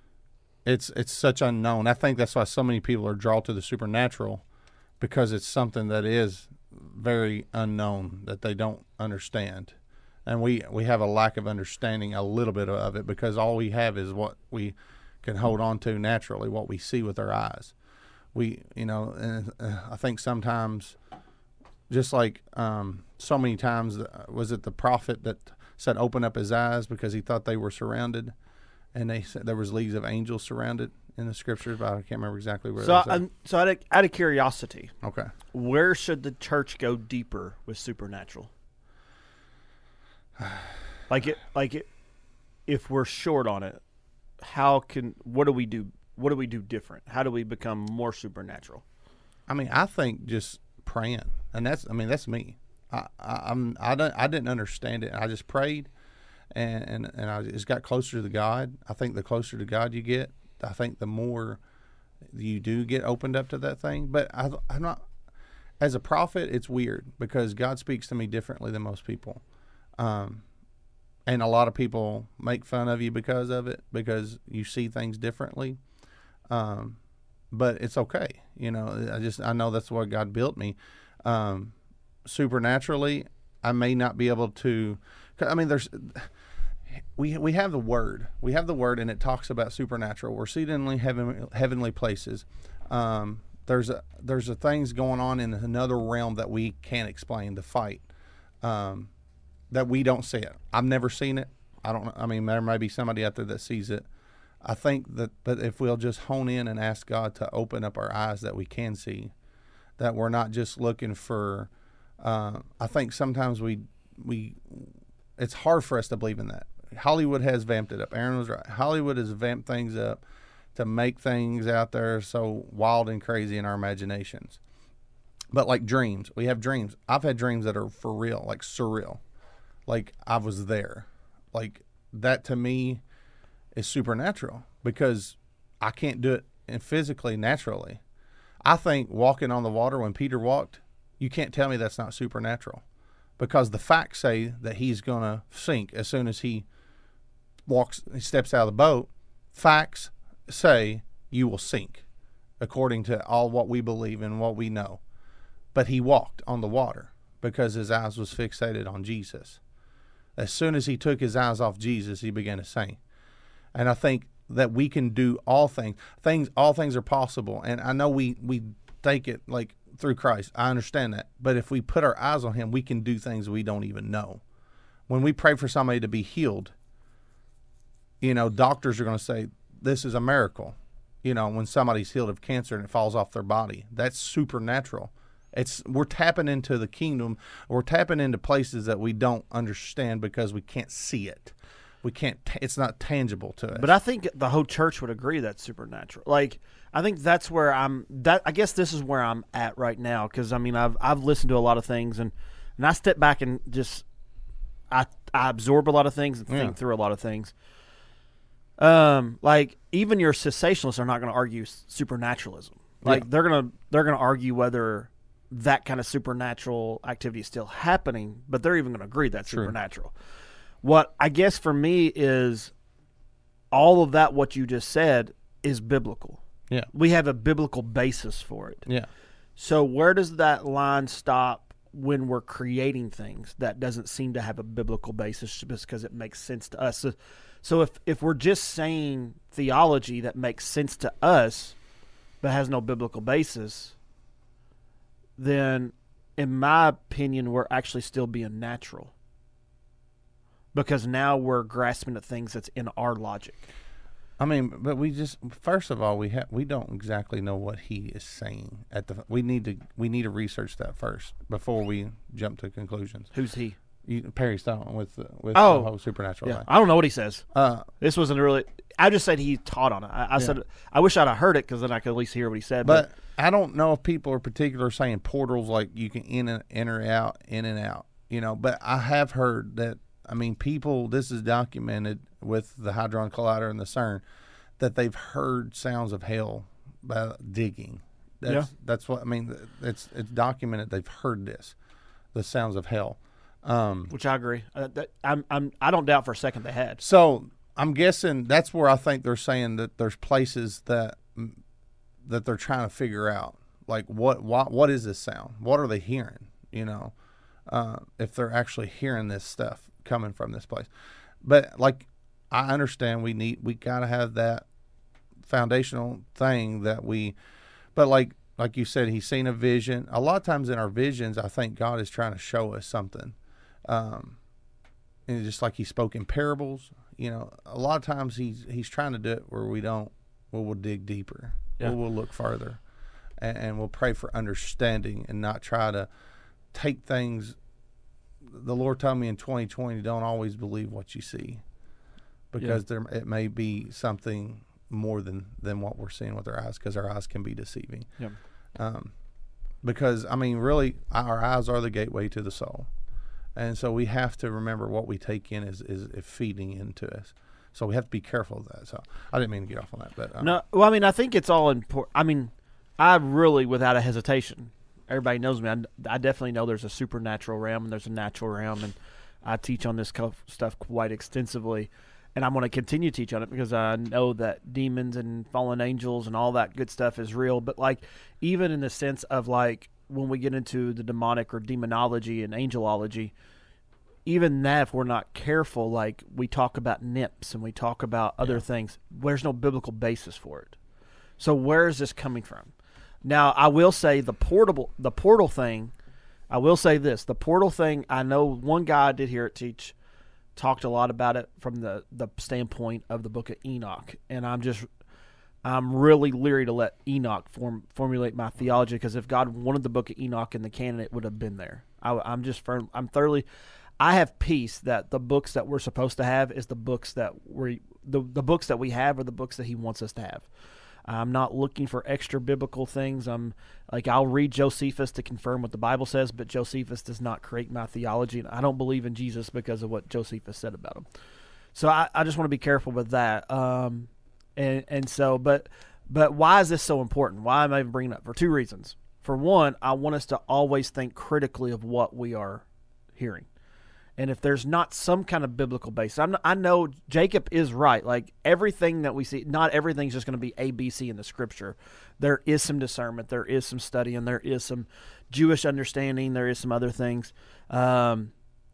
S3: it's it's such unknown. I think that's why so many people are drawn to the supernatural, because it's something that is very unknown, that they don't understand. And we, we have a lack of understanding a little bit of it, because all we have is what we can hold on to naturally, what we see with our eyes. We, you know, and uh, I think sometimes, just like um, so many times, uh, was it the prophet that said open up his eyes because he thought they were surrounded, and they said there was leagues of angels surrounded in the scriptures, but I can't remember exactly where.
S1: So,
S3: it was at.
S1: I'm, so out of, out of curiosity,
S3: Okay.
S1: where should the church go deeper with supernatural? Like it, like it. If we're short on it, how can what do we do? What do we do different? How do we become more supernatural?
S3: I mean, I think just praying, and that's, I mean, that's me. I, I I'm I don't I didn't understand it. I just prayed, and and and I just got closer to God. I think the closer to God you get, I think the more you do get opened up to that thing. But I, I'm not, as a prophet, it's weird because God speaks to me differently than most people. Um, and a lot of people make fun of you because of it, because you see things differently. Um, but it's okay. You know, I just, I know that's why God built me. Um, supernaturally, I may not be able to, I mean, there's, we, we have the word, we have the word, and it talks about supernatural. We're seated in heaven, heavenly places. Um, there's a, there's a things going on in another realm that we can't explain, the fight. Um, that we don't see it. I've never seen it. I don't know. I mean, there may be somebody out there that sees it. I think that, but if we'll just hone in and ask God to open up our eyes that we can see, that we're not just looking for, uh, I think sometimes we, we, it's hard for us to believe in that. Hollywood has vamped it up. Aaron was right. Hollywood has vamped things up to make things out there so wild and crazy in our imaginations. But like dreams, we have dreams. I've had dreams that are for real, like surreal. Like I was there. Like that to me is supernatural because I can't do it physically, naturally. I think walking on the water when Peter walked, you can't tell me that's not supernatural, because the facts say that he's going to sink as soon as he walks, he steps out of the boat. Facts say you will sink according to all what we believe and what we know. But he walked on the water because his eyes was fixated on Jesus. As soon as he took his eyes off Jesus, he began to sink. And I think that we can do all things. Things, all things are possible. And I know we, we take it like through Christ. I understand that. But if we put our eyes on him, we can do things we don't even know. When we pray for somebody to be healed, you know, doctors are going to say, this is a miracle. You know, when somebody's healed of cancer and it falls off their body, that's supernatural. It's, we're tapping into the kingdom. We're tapping into places that we don't understand because we can't see it. We can't, it's not tangible to us.
S1: But I think the whole church would agree that's supernatural. Like, I think that's where I'm, that I guess this is where I'm at right now. Cause I mean, I've, I've listened to a lot of things and, and I step back and just, I, I absorb a lot of things and think
S3: Yeah.
S1: through a lot of things. Um, like even your cessationalists are not going to argue supernaturalism. Like
S3: Yeah.
S1: they're going to, they're going to argue whether that kind of supernatural activity is still happening, but they're even going to agree that's
S3: True.
S1: supernatural. What I guess for me is all of that, what you just said, is biblical.
S3: Yeah.
S1: We have a biblical basis for it.
S3: Yeah.
S1: So where does that line stop when we're creating things that doesn't seem to have a biblical basis just because it makes sense to us? So, so if, if we're just saying theology that makes sense to us but has no biblical basis, then in my opinion, we're actually still being natural. Because now we're grasping at things that's in our logic.
S3: I mean, but we just first of all we have we don't exactly know what he is saying at the. We need to we need to research that first before we jump to conclusions.
S1: Who's he?
S3: You, Perry Stone with the, with
S1: Oh.
S3: the whole supernatural
S1: Yeah,
S3: thing.
S1: I don't know what he says.
S3: Uh,
S1: This wasn't really. I just said he taught on it. I, I
S3: Yeah.
S1: said I wish I'd have heard it because then I could at least hear what he said.
S3: but I don't know if people are particular saying portals like you can in and enter out, in and out. You know, but I have heard that. I mean, people. This is documented with the Hadron Collider and the CERN that they've heard sounds of hell by digging. That's,
S1: Yeah.
S3: that's what I mean. It's it's documented. They've heard this, the sounds of hell. Um,
S1: which I agree. Uh, that, I'm, I'm, I don't doubt for a second they had.
S3: so I'm guessing that's where I think they're saying that there's places that that they're trying to figure out, like what what what is this sound? What are they hearing? You know, uh, if they're actually hearing this stuff coming from this place. But like, I understand we need we gotta have that foundational thing that we. But like like you said, he's seen a vision. A lot of times in our visions, I think God is trying to show us something. Um, and just like he spoke in parables, you know, a lot of times he's he's trying to do it where we don't, where we'll dig deeper,
S1: Yeah.
S3: where we'll look further, and, and we'll pray for understanding and not try to take things. The Lord told me in twenty twenty, don't always believe what you see, because there it may be something more than than what we're seeing with our eyes, because our eyes can be deceiving.
S1: Yep.
S3: Um, because I mean, really, our eyes are the gateway to the soul. And so we have to remember what we take in is, is, is feeding into us. So we have to be careful of that. So I didn't mean to get off on that. But um,
S1: No, well, I mean, I think it's all important. I mean, I really, without a hesitation, everybody knows me. I, I definitely know there's a supernatural realm and there's a natural realm, and I teach on this co- stuff quite extensively. And I'm going to continue to teach on it because I know that demons and fallen angels and all that good stuff is real. But like, even in the sense of like, when we get into the demonic or demonology and angelology, even that, if we're not careful, like we talk about nymphs and we talk about other
S3: Yeah.
S1: things, there's no biblical basis for it. So where is this coming from? Now, I will say the portable, the portal thing, I will say this, the portal thing, I know one guy I did hear it teach, talked a lot about it from the, the standpoint of the book of Enoch. And I'm just, I'm really leery to let Enoch form, formulate my theology, because if God wanted the book of Enoch in the canon, it would have been there. I, I'm just firm, I'm thoroughly, I have peace that the books that we're supposed to have is the books that we, the, the books that we have are the books that he wants us to have. I'm not looking for extra biblical things. I'm like, I'll read Josephus to confirm what the Bible says, but Josephus does not create my theology, and I don't believe in Jesus because of what Josephus said about him. So I, I just want to be careful with that. Um, and and so, but but why is this so important? Why am I even bringing it up? For two reasons. For one, I want us to always think critically of what we are hearing. And if there's not some kind of biblical base, I'm, I know Jacob is right. Like everything that we see, not everything's just going to be A, B, C in the scripture. There is some discernment. There is some study, and there is some Jewish understanding. There is some other things. Um,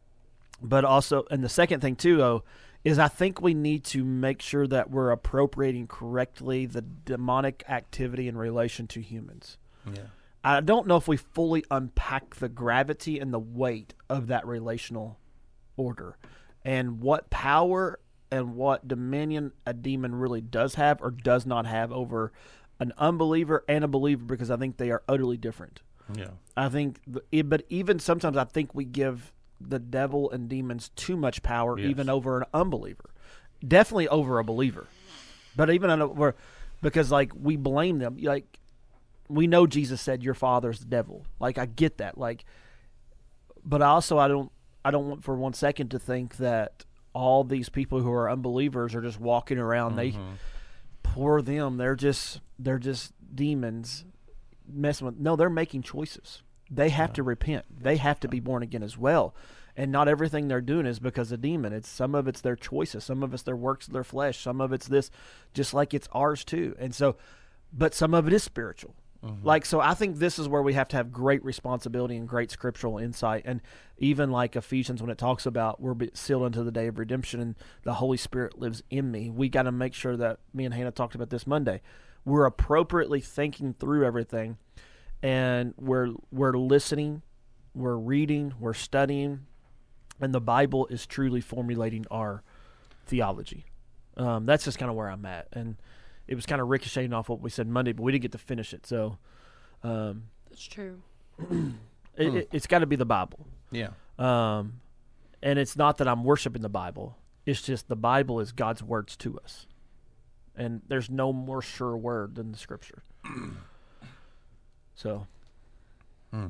S1: but also, and the second thing too, though, is I think we need to make sure that we're appropriating correctly the demonic activity in relation to humans.
S3: yeah,
S1: I don't know if we fully unpack the gravity and the weight of that relational order and what power and what dominion a demon really does have or does not have over an unbeliever and a believer, because I think they are utterly different.
S3: yeah,
S1: I think, the, but even sometimes I think we give the devil and demons too much power,
S3: Yes.
S1: even over an unbeliever, definitely over a believer, but even over, because like we blame them. Like we know Jesus said your father's the devil. Like I get that. Like, but also I don't, I don't want for one second to think that all these people who are unbelievers are just walking around.
S3: Mhm.
S1: They, poor them. They're just, they're just demons messing with. No, they're making choices. they have to repent. They have to be born again as well. And not everything they're doing is because of demon. It's some of it's their choices. Some of it's their works of their flesh. Some of it's this, just like it's ours too. And so, but some of it is spiritual. Mm-hmm. Like, so I think this is where we have to have great responsibility and great scriptural insight. And even like Ephesians, when it talks about we're sealed unto the day of redemption and the Holy Spirit lives in me, we got to make sure that, me and Hannah talked about this Monday, we're appropriately thinking through everything, and we're we're listening, we're reading, we're studying, and the Bible is truly formulating our theology. Um, that's just kind of where I'm at. And it was kind of ricocheting off what we said Monday, but we didn't get to finish it. So um,
S2: that's true.
S1: it, it, it's got to be the Bible.
S3: Yeah.
S1: Um, and it's not that I'm worshiping the Bible. It's just the Bible is God's words to us. And there's no more sure word than the Scripture. So.
S3: Hmm.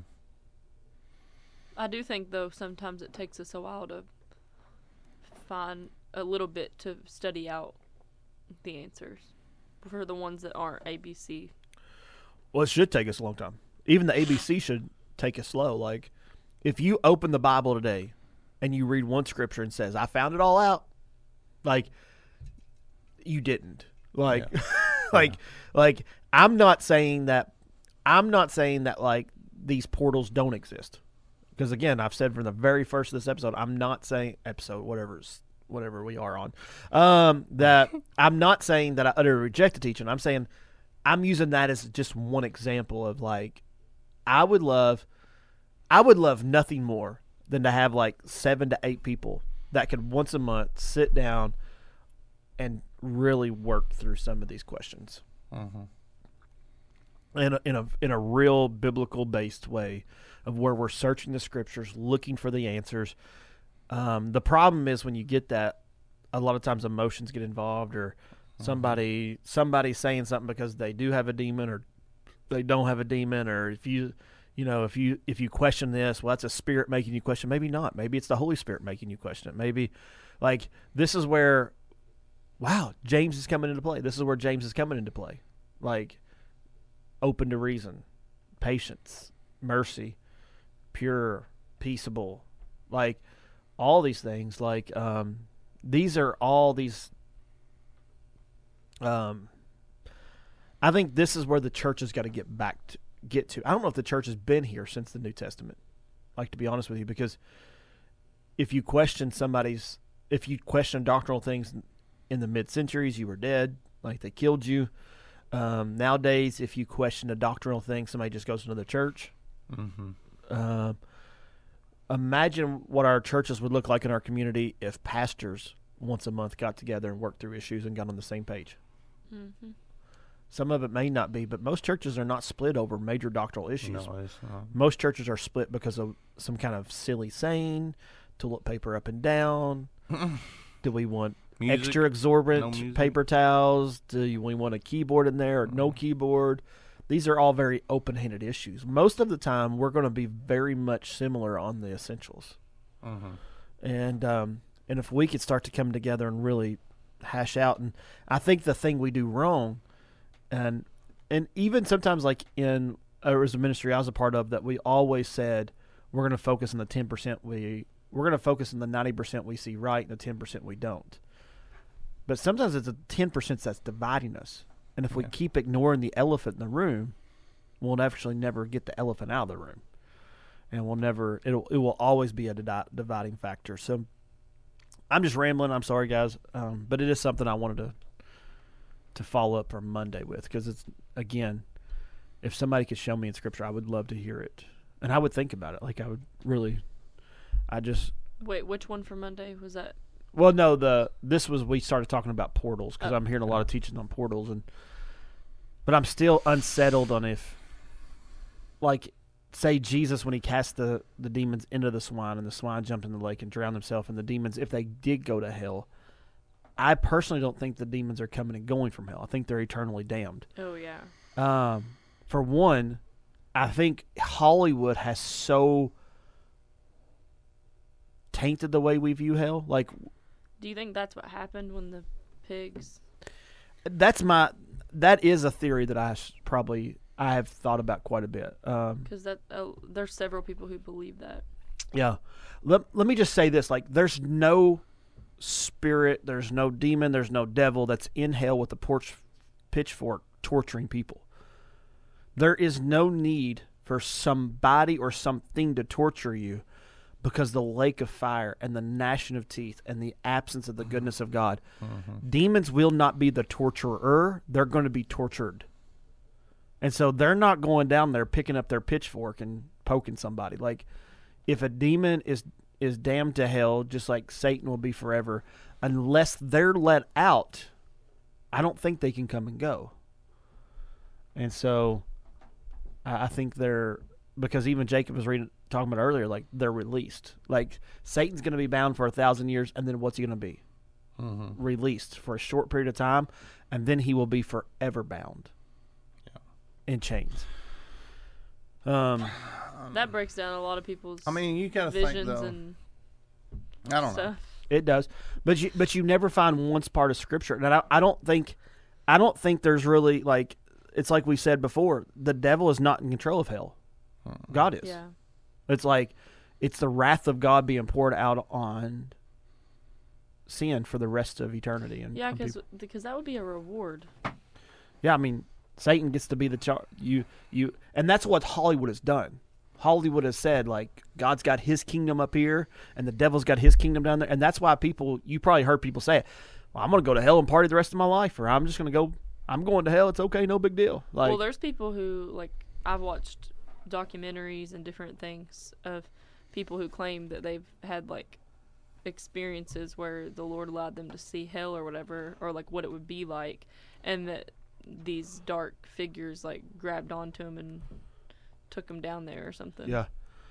S2: I do think, though, sometimes it takes us a while to find a little bit to study out the answers for the ones that aren't A B C.
S1: Well, it should take us a long time. Even the A B C should take us slow. Like, if you open the Bible today and you read one scripture and says, I found it all out, like, you didn't. Like, yeah. like, yeah. like, I'm not saying that, I'm not saying that, like, these portals don't exist. Because, again, I've said from the very first of this episode, I'm not saying, episode, whatever's, whatever we are on, um, that I'm not saying that I utterly reject the teaching. I'm saying I'm using that as just one example of, like, I would love, I would love nothing more than to have, like, seven to eight people that could once a month sit down and really work through some of these questions.
S3: Mm-hmm.
S1: In a, in a, in a real biblical-based way, of where we're searching the scriptures, looking for the answers. Um, the problem is when you get that, a lot of times emotions get involved, or somebody somebody saying something because they do have a demon or they don't have a demon, or if you you know if you if you question this, well, that's a spirit making you question. Maybe not. Maybe it's the Holy Spirit making you question it. Maybe, like, this is where, wow, James is coming into play. This is where James is coming into play. Like, open to reason, patience, mercy, pure, peaceable, like all these things. Like, um, these are all these. Um, I think this is where the church has got to get back to get to. I don't know if the church has been here since the New Testament. Like, to be honest with you, because if you question somebody's, if you question doctrinal things in the mid-centuries, you were dead. Like, they killed you. Um, nowadays, if you question a doctrinal thing, somebody just goes to another church.
S3: Mm-hmm.
S1: Uh, imagine what our churches would look like in our community if pastors once a month got together and worked through issues and got on the same page.
S2: Mm-hmm.
S1: Some of it may not be, but most churches are not split over major doctrinal issues.
S3: No, it's not.
S1: Most churches are split because of some kind of silly saying, toilet paper up and down. Do we want
S3: music?
S1: Extra exorbitant
S3: No
S1: paper towels? Do you, we want a keyboard in there or no keyboard? These are all very open-handed issues. Most of the time, we're going to be very much similar on the essentials.
S3: Mm-hmm.
S1: And um, and if we could start to come together and really hash out, and I think the thing we do wrong, and and even sometimes like in there was a ministry I was a part of that we always said we're going to focus on the ten percent we we're going to focus on the ninety percent we see right and the ten percent we don't. But sometimes it's the ten percent that's dividing us. And if we
S3: yeah.
S1: keep ignoring the elephant in the room, we'll actually never get the elephant out of the room. And we'll never, it'll, it will always be a di- dividing factor. So I'm just rambling. I'm sorry, guys. Um, but it is something I wanted to to follow up for Monday with. Because it's, again, if somebody could show me in Scripture, I would love to hear it. And I would think about it. Like, I would really, I just.
S2: Wait, which one for Monday was that?
S1: Well, no, the this was we started talking about portals because
S2: oh.
S1: I'm hearing a lot of teaching on portals, and but I'm still unsettled on if, like, say Jesus when he cast the, the demons into the swine and the swine jumped in the lake and drowned himself, and the demons, if they did go to hell, I personally don't think the demons are coming and going from hell. I think they're eternally damned.
S2: Oh yeah.
S1: Um, for one, I think Hollywood has so tainted the way we view hell, like.
S2: Do you think that's what happened when the pigs?
S1: That's my. That is a theory that I sh- probably I have thought about quite a bit. Um,
S2: Because that uh, there's several people who believe that.
S1: yeah. Let, let me just say this. Like, there's no spirit, there's no demon, there's no devil that's in hell with a porch, pitchfork torturing people. There is no need for somebody or something to torture you, because the lake of fire and the gnashing of teeth and the absence of the goodness of God.
S3: Mm-hmm.
S1: Demons will not be the torturer. They're going to be tortured. And so they're not going down there picking up their pitchfork and poking somebody. Like, if a demon is is damned to hell, just like Satan will be forever, unless they're let out, I don't think they can come and go. And so I, I think they're, because even Jacob was reading, talking about earlier, like, they're released. Like, Satan's going to be bound for a thousand years, and then what's he going to be?
S3: Mm-hmm.
S1: Released for a short period of time, and then he will be forever bound. In chains. Um,
S2: That breaks down a lot of people's
S3: I mean, you gotta think
S2: visions
S3: though.
S2: and
S3: I don't know.
S2: stuff.
S1: it does, but you but you never find one part of Scripture, and I, I don't think, I don't think there's really, like, it's like we said before, the devil is not in control of hell. God is.
S2: Yeah.
S1: It's like, it's the wrath of God being poured out on sin for the rest of eternity. And
S2: Yeah,
S1: on
S2: because
S1: people.
S2: because that would be a reward.
S1: Yeah, I mean, Satan gets to be the char- you you, and that's what Hollywood has done. Hollywood has said, like, God's got his kingdom up here, and the devil's got his kingdom down there, and that's why people, you probably heard people say, well, I'm going to go to hell and party the rest of my life, or I'm just going to go, I'm going to hell, it's okay, no big deal. Like,
S2: Well, there's people who, like, I've watched documentaries and different things of people who claim that they've had, like, experiences where the Lord allowed them to see hell or whatever, or, like, what it would be like, and that these dark figures, like, grabbed onto him and took him down there or something.
S1: yeah.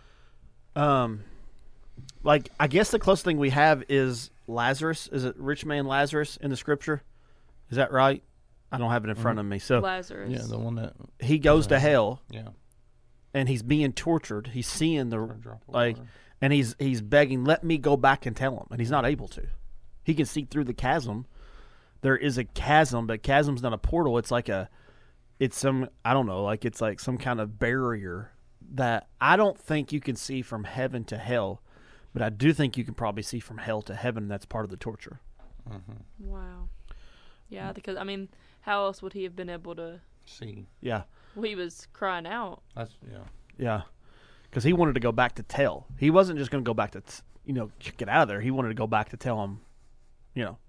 S1: Um, like, I guess the closest thing we have is Lazarus. Is it rich man Lazarus in the Scripture? Is that right? I don't have it in front of me. So
S2: Lazarus.
S3: Yeah, the one that
S1: he goes to hell,
S3: yeah.
S1: and he's being tortured. He's seeing the,
S3: For a drop of
S1: like,
S3: water.
S1: and he's he's begging, let me go back and tell him, and he's not able to. He can see through the chasm. There is a chasm, but chasm's not a portal. It's like a, it's some, I don't know, like, it's like some kind of barrier that I don't think you can see from heaven to hell, but I do think you can probably see from hell to heaven, and that's part of the torture.
S3: Mm-hmm.
S2: Wow. Yeah, because, I mean, how else would he have been able to...
S3: See,
S1: Yeah,
S2: Well, he was crying out.
S3: that's yeah.
S1: yeah. Because he wanted to go back to tell. He wasn't just going to go back to, t- you know, get out of there. He wanted to go back to tell him, you know,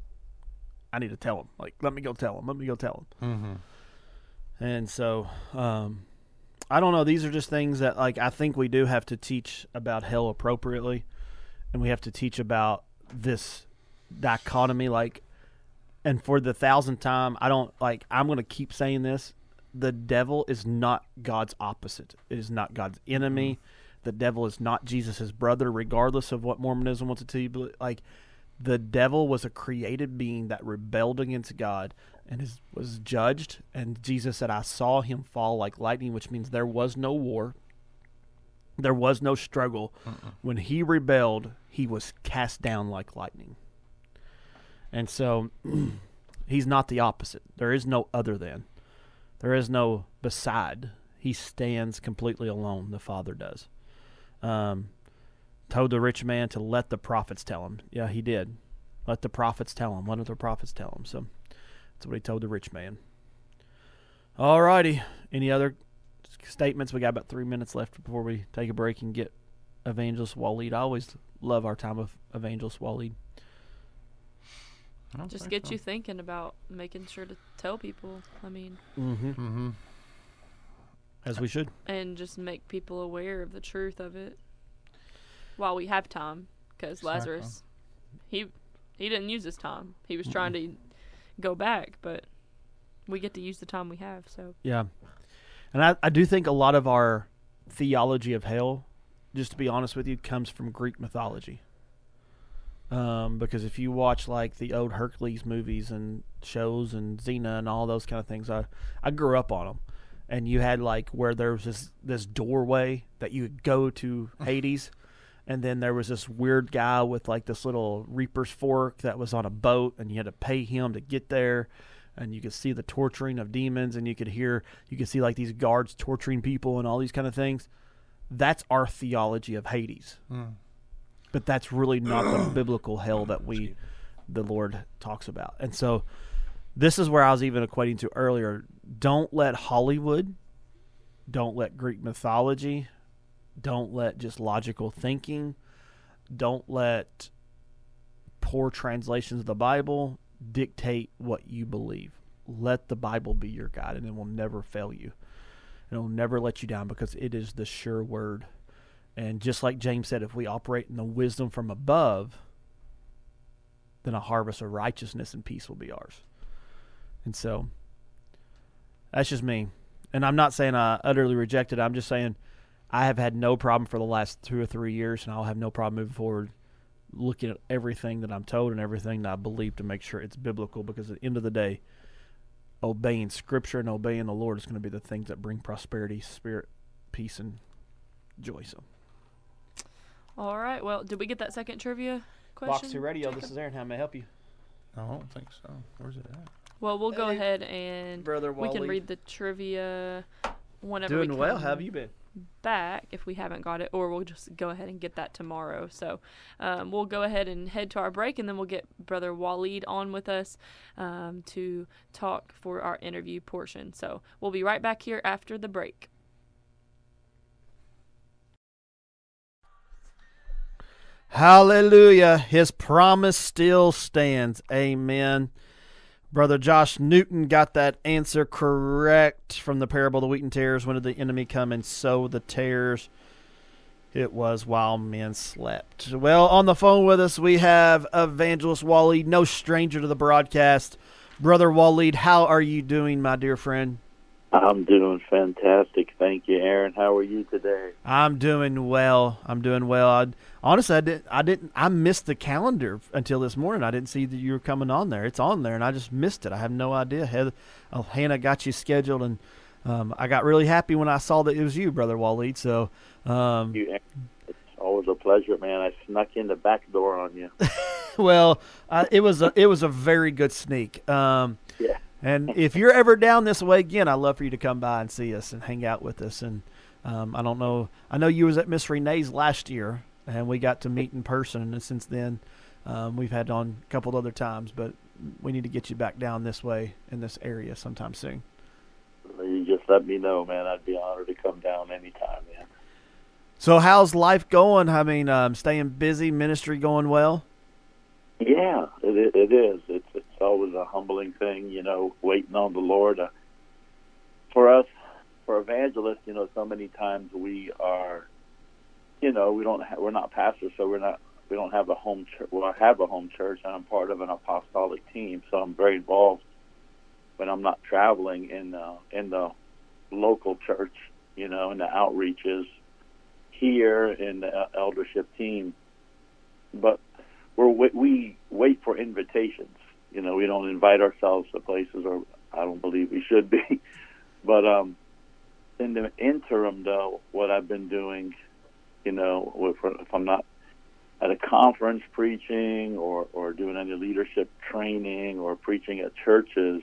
S1: I need to tell him. Like, let me go tell him. Let me go tell him.
S3: Mm-hmm.
S1: And so, um, I don't know. These are just things that, like, I think we do have to teach about hell appropriately, and we have to teach about this dichotomy. Like, and for the thousandth time, I don't like. I'm going to keep saying this: the devil is not God's opposite. It is not God's enemy. The devil is not Jesus' brother, regardless of what Mormonism wants to tell you. But, like, the devil was a created being that rebelled against God and is, was judged. And Jesus said, I saw him fall like lightning, which means there was no war. There was no struggle.
S3: Uh-uh.
S1: When he rebelled, he was cast down like lightning. And so he's not the opposite. There is no other than. There is no beside. He stands completely alone, the Father does. Um, told the rich man to let the prophets tell him. Yeah, he did. Let the prophets tell him. Let the prophets tell him. So that's what he told the rich man. All righty. Any other statements? We got about three minutes left before we take a break and get Evangelist Waleed. I always love our time of Evangelist Waleed.
S3: I don't
S2: Just
S3: think
S2: get
S3: so.
S2: you thinking about making sure to tell people. I mean,
S1: Mm-hmm.
S3: Mm-hmm.
S1: As we should.
S2: and just make people aware of the truth of it while we have time. Because
S3: Exactly.
S2: Lazarus, he he didn't use his time. He was trying to go back, but we get to use the time we have. So
S1: Yeah. And I, I do think a lot of our theology of hell, just to be honest with you, comes from Greek mythology. Um, because if you watch like the old Hercules movies and shows and Xena and all those kind of things, I, I grew up on them. And you had like where there was this, this doorway that you would go to Hades. And then there was this weird guy with like this little reaper's fork that was on a boat, and you had to pay him to get there. and you could see the torturing of demons, and you could hear, you could see like these guards torturing people and all these kind of things. That's our theology of Hades.
S3: Mm.
S1: But that's really not the biblical hell that we, the Lord talks about. And so this is where I was even equating to earlier. Don't let Hollywood, don't let Greek mythology, don't let just logical thinking, don't let poor translations of the Bible dictate what you believe. Let the Bible be your guide, and it will never fail you. It will never let you down, because it is the sure word. And just like James said, if we operate in the wisdom from above, then a harvest of righteousness and peace will be ours. And so that's just me. And I'm not saying I utterly reject it. I'm just saying I have had no problem for the last two or three years, and I'll have no problem moving forward looking at everything that I'm told and everything that I believe to make sure it's biblical, because at the end of the day, obeying Scripture and obeying the Lord is going to be the things that bring prosperity, spirit, peace, and joy. So,
S2: all right. Well, did we get that second trivia question?
S1: Box two Radio,
S2: Jacob?
S1: this is Aaron. How may I help you?
S3: I don't think so. Where's it at?
S2: Well, we'll go
S1: Hey,
S2: ahead and
S1: Brother
S2: we can
S1: Wally.
S2: read the trivia whenever
S1: Doing
S2: we
S1: well.
S2: come
S1: How have you been?
S2: back if we haven't got it, or we'll just go ahead and get that tomorrow. So um, we'll go ahead and head to our break, and then we'll get Brother Waleed on with us um, to talk for our interview portion. So we'll be right back here after the break.
S1: Hallelujah. His promise still stands. Amen. Brother Josh Newton got that answer correct from the parable of the wheat and tares. When did the enemy come and sow the tares? It was while men slept. Well, on the phone with us, we have Evangelist Waleed, no stranger to the broadcast. Brother Waleed, how are you doing, my dear friend?
S4: I'm doing fantastic. Thank you, Aaron. How are you today?
S1: I'm doing well. I'm doing well. I, honestly, I didn't. I didn't. I missed the calendar until this morning. I didn't see that you were coming on there. It's on there, and I just missed it. I have no idea. Heather, oh, Hannah got you scheduled, and um, I got really happy when I saw that it was you, Brother Waleed. So, um,
S4: You, Aaron. It's always a pleasure, man. I snuck in the back door on you.
S1: well, uh, it was a it was a very good sneak. Um,
S4: Yeah.
S1: And if you're ever down this way again, I'd love for you to come by and see us and hang out with us. And um, I don't know, I know you was at Miss Renee's last year, and we got to meet in person. And since then, um, we've had on a couple other times, but we need to get you back down this way in this area sometime soon.
S4: You just let me know, man. I'd be honored to come down anytime, man.
S1: So how's life going? I mean, um, staying busy, ministry going well?
S4: Yeah, it, it is. It's it's always a humbling thing, you know, waiting on the Lord. Uh, for us, for evangelists, you know, so many times we are, you know, we don't ha- we're not pastors, so we're not we don't have a home church. Well, I have a home church, and I'm part of an apostolic team, so I'm very involved when I'm not traveling in uh, in the local church, you know, in the outreaches here in the eldership team, but. We're, we wait for invitations. You know, we don't invite ourselves to places, or I don't believe we should be. But um, in the interim, though, what I've been doing, you know, if I'm not at a conference preaching or, or doing any leadership training or preaching at churches,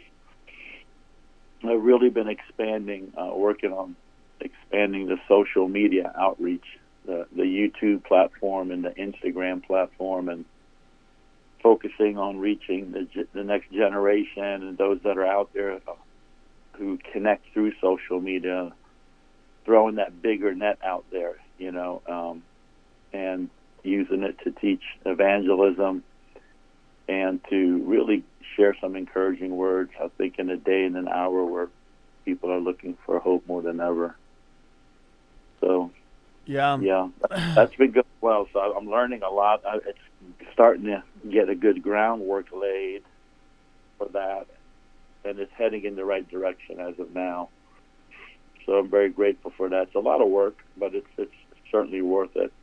S4: I've really been expanding, uh, working on expanding the social media outreach, the, the YouTube platform and the Instagram platform, and focusing on reaching the, the next generation and those that are out there who connect through social media, throwing that bigger net out there, you know, um, and using it to teach evangelism and to really share some encouraging words. I think in a day and an hour where people are looking for hope more than ever. So,
S1: Yeah.
S4: yeah, that's been good. Well, so I'm learning a lot. It's starting to get a good groundwork laid for that, and it's heading in the right direction as of now. So I'm very grateful for that. It's a lot of work, but it's it's certainly worth it.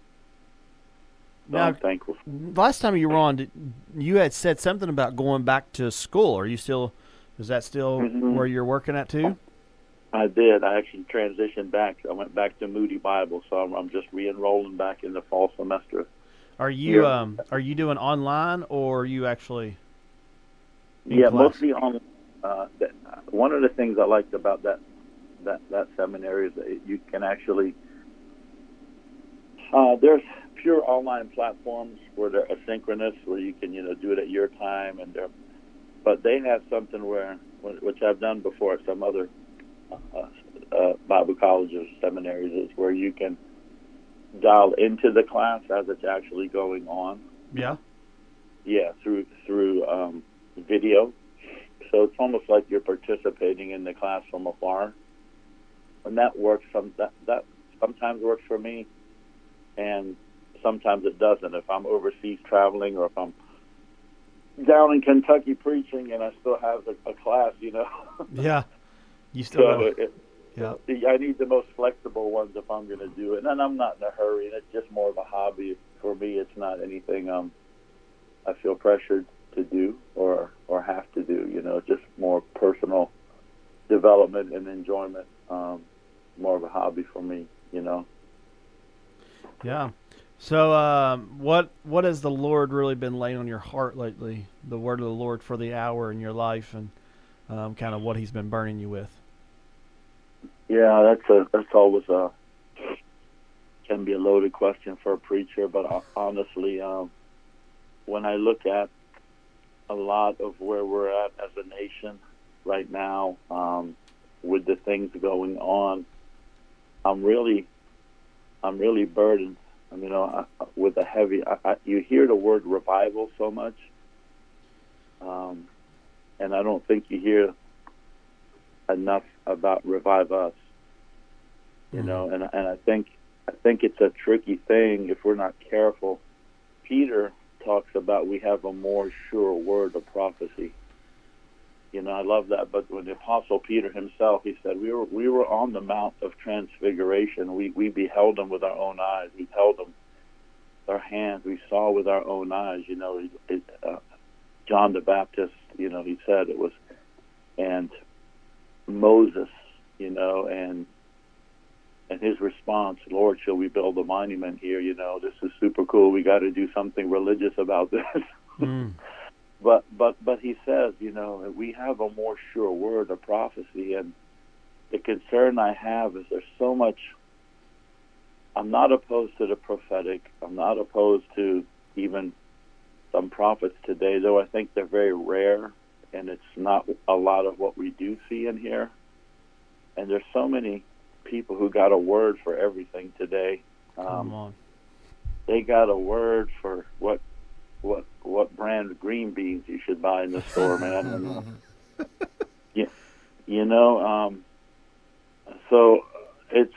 S4: So
S1: Now,
S4: I'm thankful.
S1: Last time you were on, did- you had said something about going back to school. Are you still? Is that still
S4: Mhm.
S1: where you're working at too?
S4: I did. I actually transitioned back. I went back to Moody Bible, so I'm, I'm just re-enrolling back in the fall semester.
S1: Are you
S4: Yeah.
S1: um are you doing online, or are you actually in
S4: Yeah,
S1: class?
S4: mostly on uh, that, one of the things I liked about that that that seminary is that you can actually uh, there's pure online platforms where they're asynchronous, where you can you know do it at your time, and they're but they have something where which I've done before at some other uh, uh, Bible colleges, seminaries, is where you can dial into the class as it's actually going on.
S1: Yeah.
S4: Yeah, through through um, video. So it's almost like you're participating in the class from afar, and that works. Some that that sometimes works for me, and sometimes it doesn't. If I'm overseas traveling, or if I'm down in Kentucky preaching, and I still have a, a class, you know.
S1: Yeah. You still.
S4: So
S1: Gotta,
S4: it,
S1: yeah.
S4: I need the most flexible ones if I'm going to do it, and I'm not in a hurry. And it's just more of a hobby for me. It's not anything um I feel pressured to do or or have to do. You know, it's just more personal development and enjoyment. Um, more of a hobby for me. You know.
S1: Yeah. So, um, what what has the Lord really been laying on your heart lately? The word of the Lord for the hour in your life, and um, kind of what He's been burning you with.
S4: Yeah, that's a that's always a can be a loaded question for a preacher. But honestly, um, when I look at a lot of where we're at as a nation right now, um, with the things going on, I'm really, I'm really burdened. I mean, you know, I, with a heavy. I, I, you hear the word revival so much, um, and I don't think you hear enough about revive us. You mm-hmm. know, and and I think I think it's a tricky thing if we're not careful. Peter talks about we have a more sure word of prophecy. You know, I love that. But when the Apostle Peter himself, he said, we were we were on the Mount of Transfiguration. We we beheld him with our own eyes. We held him with our hands. We saw with our own eyes. You know, it, it, uh, John the Baptist, you know, he said it was, and Moses, you know, and and his response, Lord, shall we build a monument here? You know, this is super cool. We got to do something religious about this. Mm. But but but he says, you know, we have a more sure word of prophecy, and the concern I have is there's so much. I'm not opposed to the prophetic. I'm not opposed to even some prophets today, though I think they're very rare, and it's not a lot of what we do see in here. And there's so many people who got a word for everything today. Um,
S1: Come on.
S4: They got a word for what what what brand of green beans you should buy in the store, man. And, uh, you, you know, um, so it's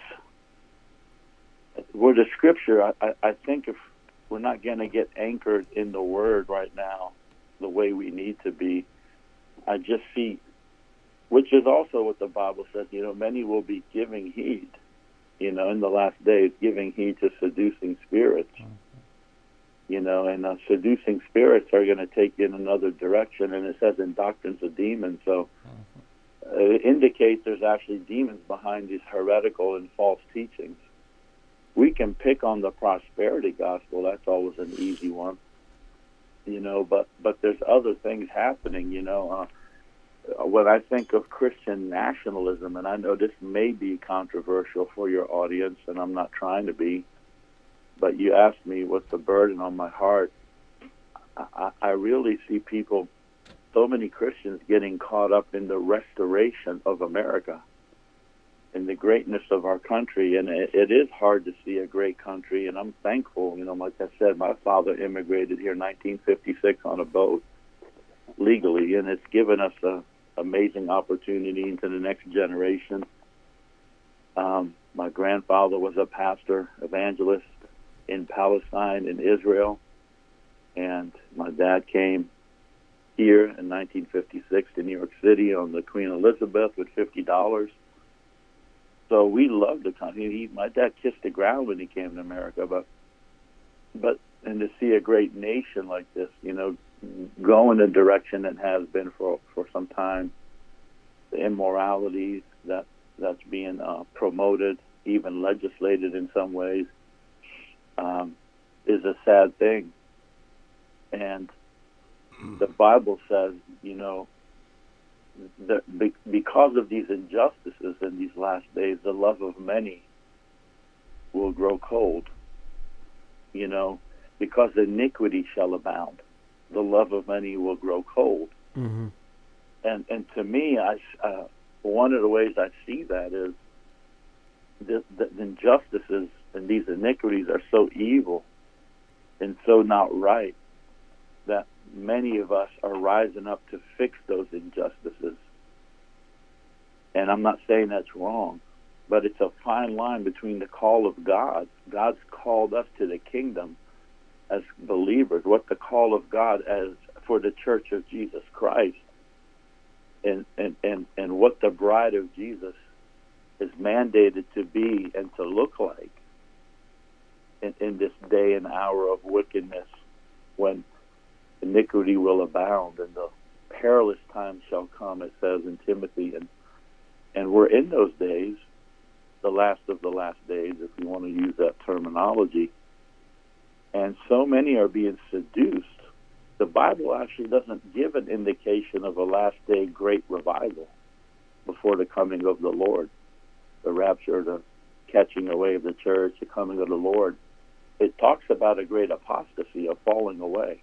S4: with the scripture. I, I, I think if we're not going to get anchored in the word right now, the way we need to be, I just see, which is also what the Bible says. You know, many will be giving heed. You know, in the last days, giving heed to seducing spirits. You know, and uh, seducing spirits are going to take you in another direction, and it says in doctrines of demons. So uh, it indicates there's actually demons behind these heretical and false teachings. We can pick on the prosperity gospel. That's always an easy one. You know, but, but there's other things happening, you know. Uh, when I think of Christian nationalism, and I know this may be controversial for your audience, and I'm not trying to be, but you asked me what's the burden on my heart. I, I really see people, so many Christians, getting caught up in the restoration of America, in the greatness of our country. And it, it is hard to see a great country, and I'm thankful. You know, like I said, my father immigrated here in nineteen fifty-six on a boat legally, and it's given us an amazing opportunity into the next generation. Um, my grandfather was a pastor, evangelist in Palestine, in Israel, and my dad came here in nineteen fifty-six to New York City on the Queen Elizabeth with fifty dollars. So we loved the country. He, my dad kissed the ground when he came to America, but but and to see a great nation like this, you know, go in a direction that has been for for some time, the immorality that that's being uh, promoted, even legislated in some ways, um, is a sad thing. And the Bible says, you know, the, be, because of these injustices in these last days, the love of many will grow cold. You know, because iniquity shall abound, the love of many will grow cold.
S1: Mm-hmm.
S4: And and to me, I uh, one of the ways I see that is the, the injustices and these iniquities are so evil and so not right that many of us are rising up to fix those injustices. And I'm not saying that's wrong, but it's a fine line between the call of God. God's called us to the kingdom as believers, what the call of God as for the church of Jesus Christ, and, and, and, and what the bride of Jesus is mandated to be and to look like in, in this day and hour of wickedness, when iniquity will abound and the perilous times shall come, it says in Timothy. And, and we're in those days, the last of the last days, if you want to use that terminology. And so many are being seduced. The Bible actually doesn't give an indication of a last day great revival before the coming of the Lord, the rapture, the catching away of the church, the coming of the Lord. It talks about a great apostasy, a falling away.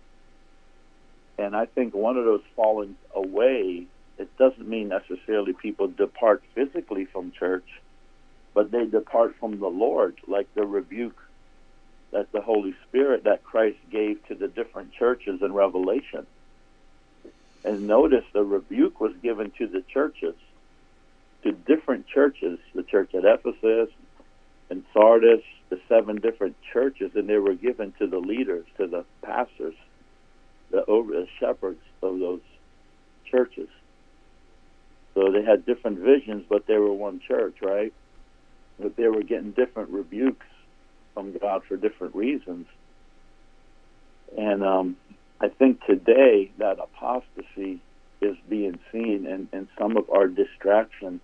S4: And I think one of those falling away, it doesn't mean necessarily people depart physically from church, but they depart from the Lord, like the rebuke that the Holy Spirit that Christ gave to the different churches in Revelation. And notice the rebuke was given to the churches, to different churches, the church at Ephesus and Sardis, the seven different churches, and they were given to the leaders, to the pastors, the over the shepherds of those churches. So they had different visions, but they were one church, right? But they were getting different rebukes from God for different reasons. And um, I think today that apostasy is being seen in, in some of our distraction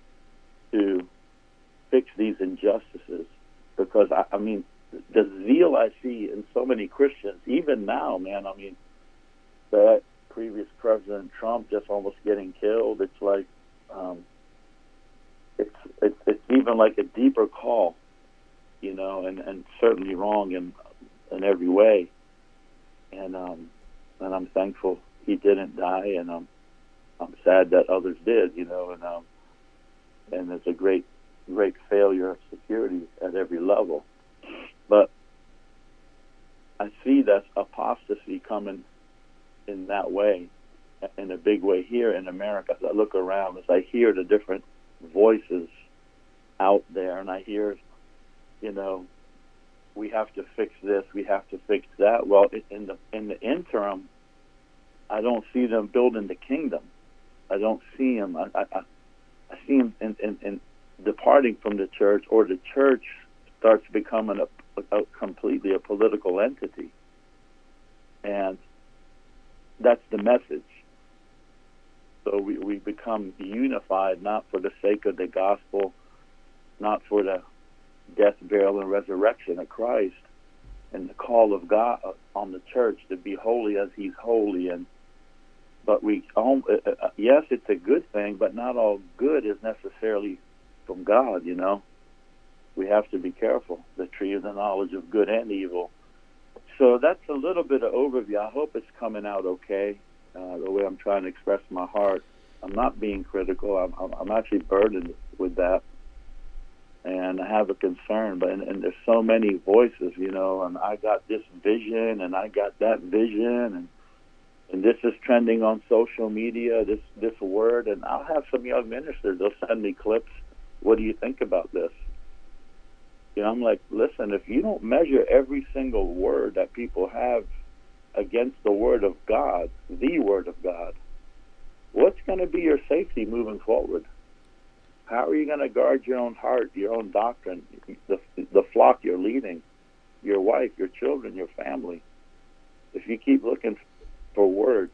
S4: to fix these injustices. Because, I, I mean, the zeal I see in so many Christians, even now, man, I mean, that previous President Trump just almost getting killed, it's like, um, it's, it's, it's even like a deeper call, you know, and, and certainly wrong in in every way. And um, and I'm thankful he didn't die, and I'm I'm sad that others did, you know, and um, and it's a great great failure of security at every level. But I see that apostasy coming in that way, in a big way here in America. As I look around, as I hear the different voices out there, and I hear, you know, we have to fix this, we have to fix that. Well, in the in the interim, I don't see them building the kingdom. I don't see them. I, I, I see them in, in, in departing from the church, or the church starts becoming a, a completely a political entity. And that's the message. So we, we become unified, not for the sake of the gospel, not for the death, burial, and resurrection of Christ, and the call of God on the church to be holy as He's holy. And but we, um, uh, yes, it's a good thing, but not all good is necessarily from God. You know, we have to be careful. The tree of the knowledge of good and evil. So that's a little bit of overview. I hope it's coming out okay. Uh, the way I'm trying to express my heart. I'm not being critical. I'm, I'm, I'm actually burdened with that. And I have a concern, but and, and there's so many voices, you know, and I got this vision and I got that vision, and and this is trending on social media, this this word, and I'll have some young ministers, they'll send me clips. What do you think about this? You know, I'm like, listen, if you don't measure every single word that people have against the word of God, the word of God, what's going to be your safety moving forward? How are you going to guard your own heart, your own doctrine, the, the flock you're leading, your wife, your children, your family, if you keep looking for words?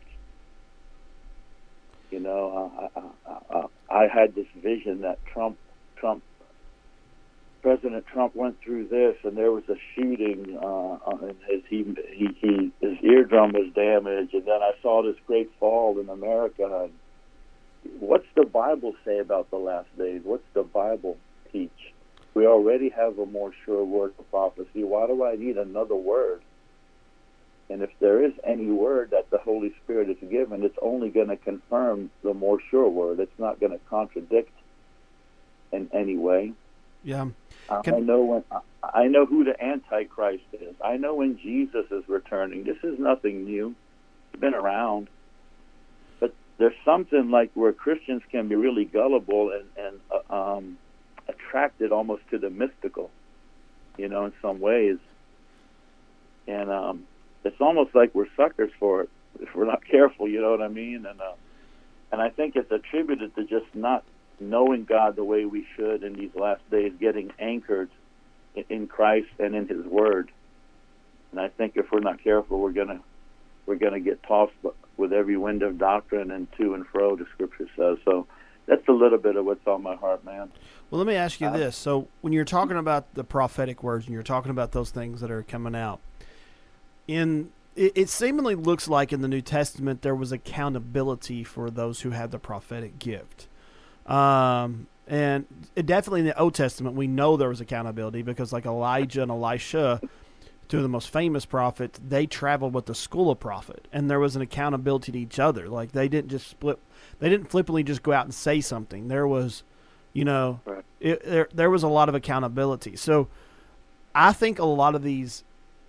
S4: You know, I, I, I, I had this vision that Trump, Trump, President Trump went through this, and there was a shooting, uh, and his, he, he, he, his eardrum was damaged, and then I saw this great fall in America, and what's the Bible say about the last days? What's the Bible teach? We already have a more sure word of prophecy. Why do I need another word? And if there is any word that the Holy Spirit is given, it's only going to confirm the more sure word. It's not going to contradict in any way.
S1: Yeah.
S4: Can, I know when I know who the Antichrist is. I know when Jesus is returning. This is nothing new. It's been around. But there's something like where Christians can be really gullible and, and uh, um, attracted almost to the mystical, you know, in some ways. And um, it's almost like we're suckers for it if we're not careful, you know what I mean? And uh, and I think it's attributed to just not knowing God the way we should in these last days, getting anchored in, in Christ and in His Word. And I think if we're not careful, we're gonna we're gonna get tossed with every wind of doctrine and to and fro, the Scripture says. So that's a little bit of what's on my heart, man.
S1: Well, let me ask you
S4: Uh,
S1: this. So when you're talking about the prophetic words and you're talking about those things that are coming out, in it, it seemingly looks like in the New Testament there was accountability for those who had the prophetic gift. Um, and it definitely in the Old Testament we know there was accountability because like Elijah and Elisha, two of the most famous prophets, they traveled with the school of prophet, and there was an accountability to each other. Like they didn't just split, they didn't flippantly just go out and say something. There was, you know,
S4: Right.
S1: it, there there was a lot of accountability. So I think a lot of these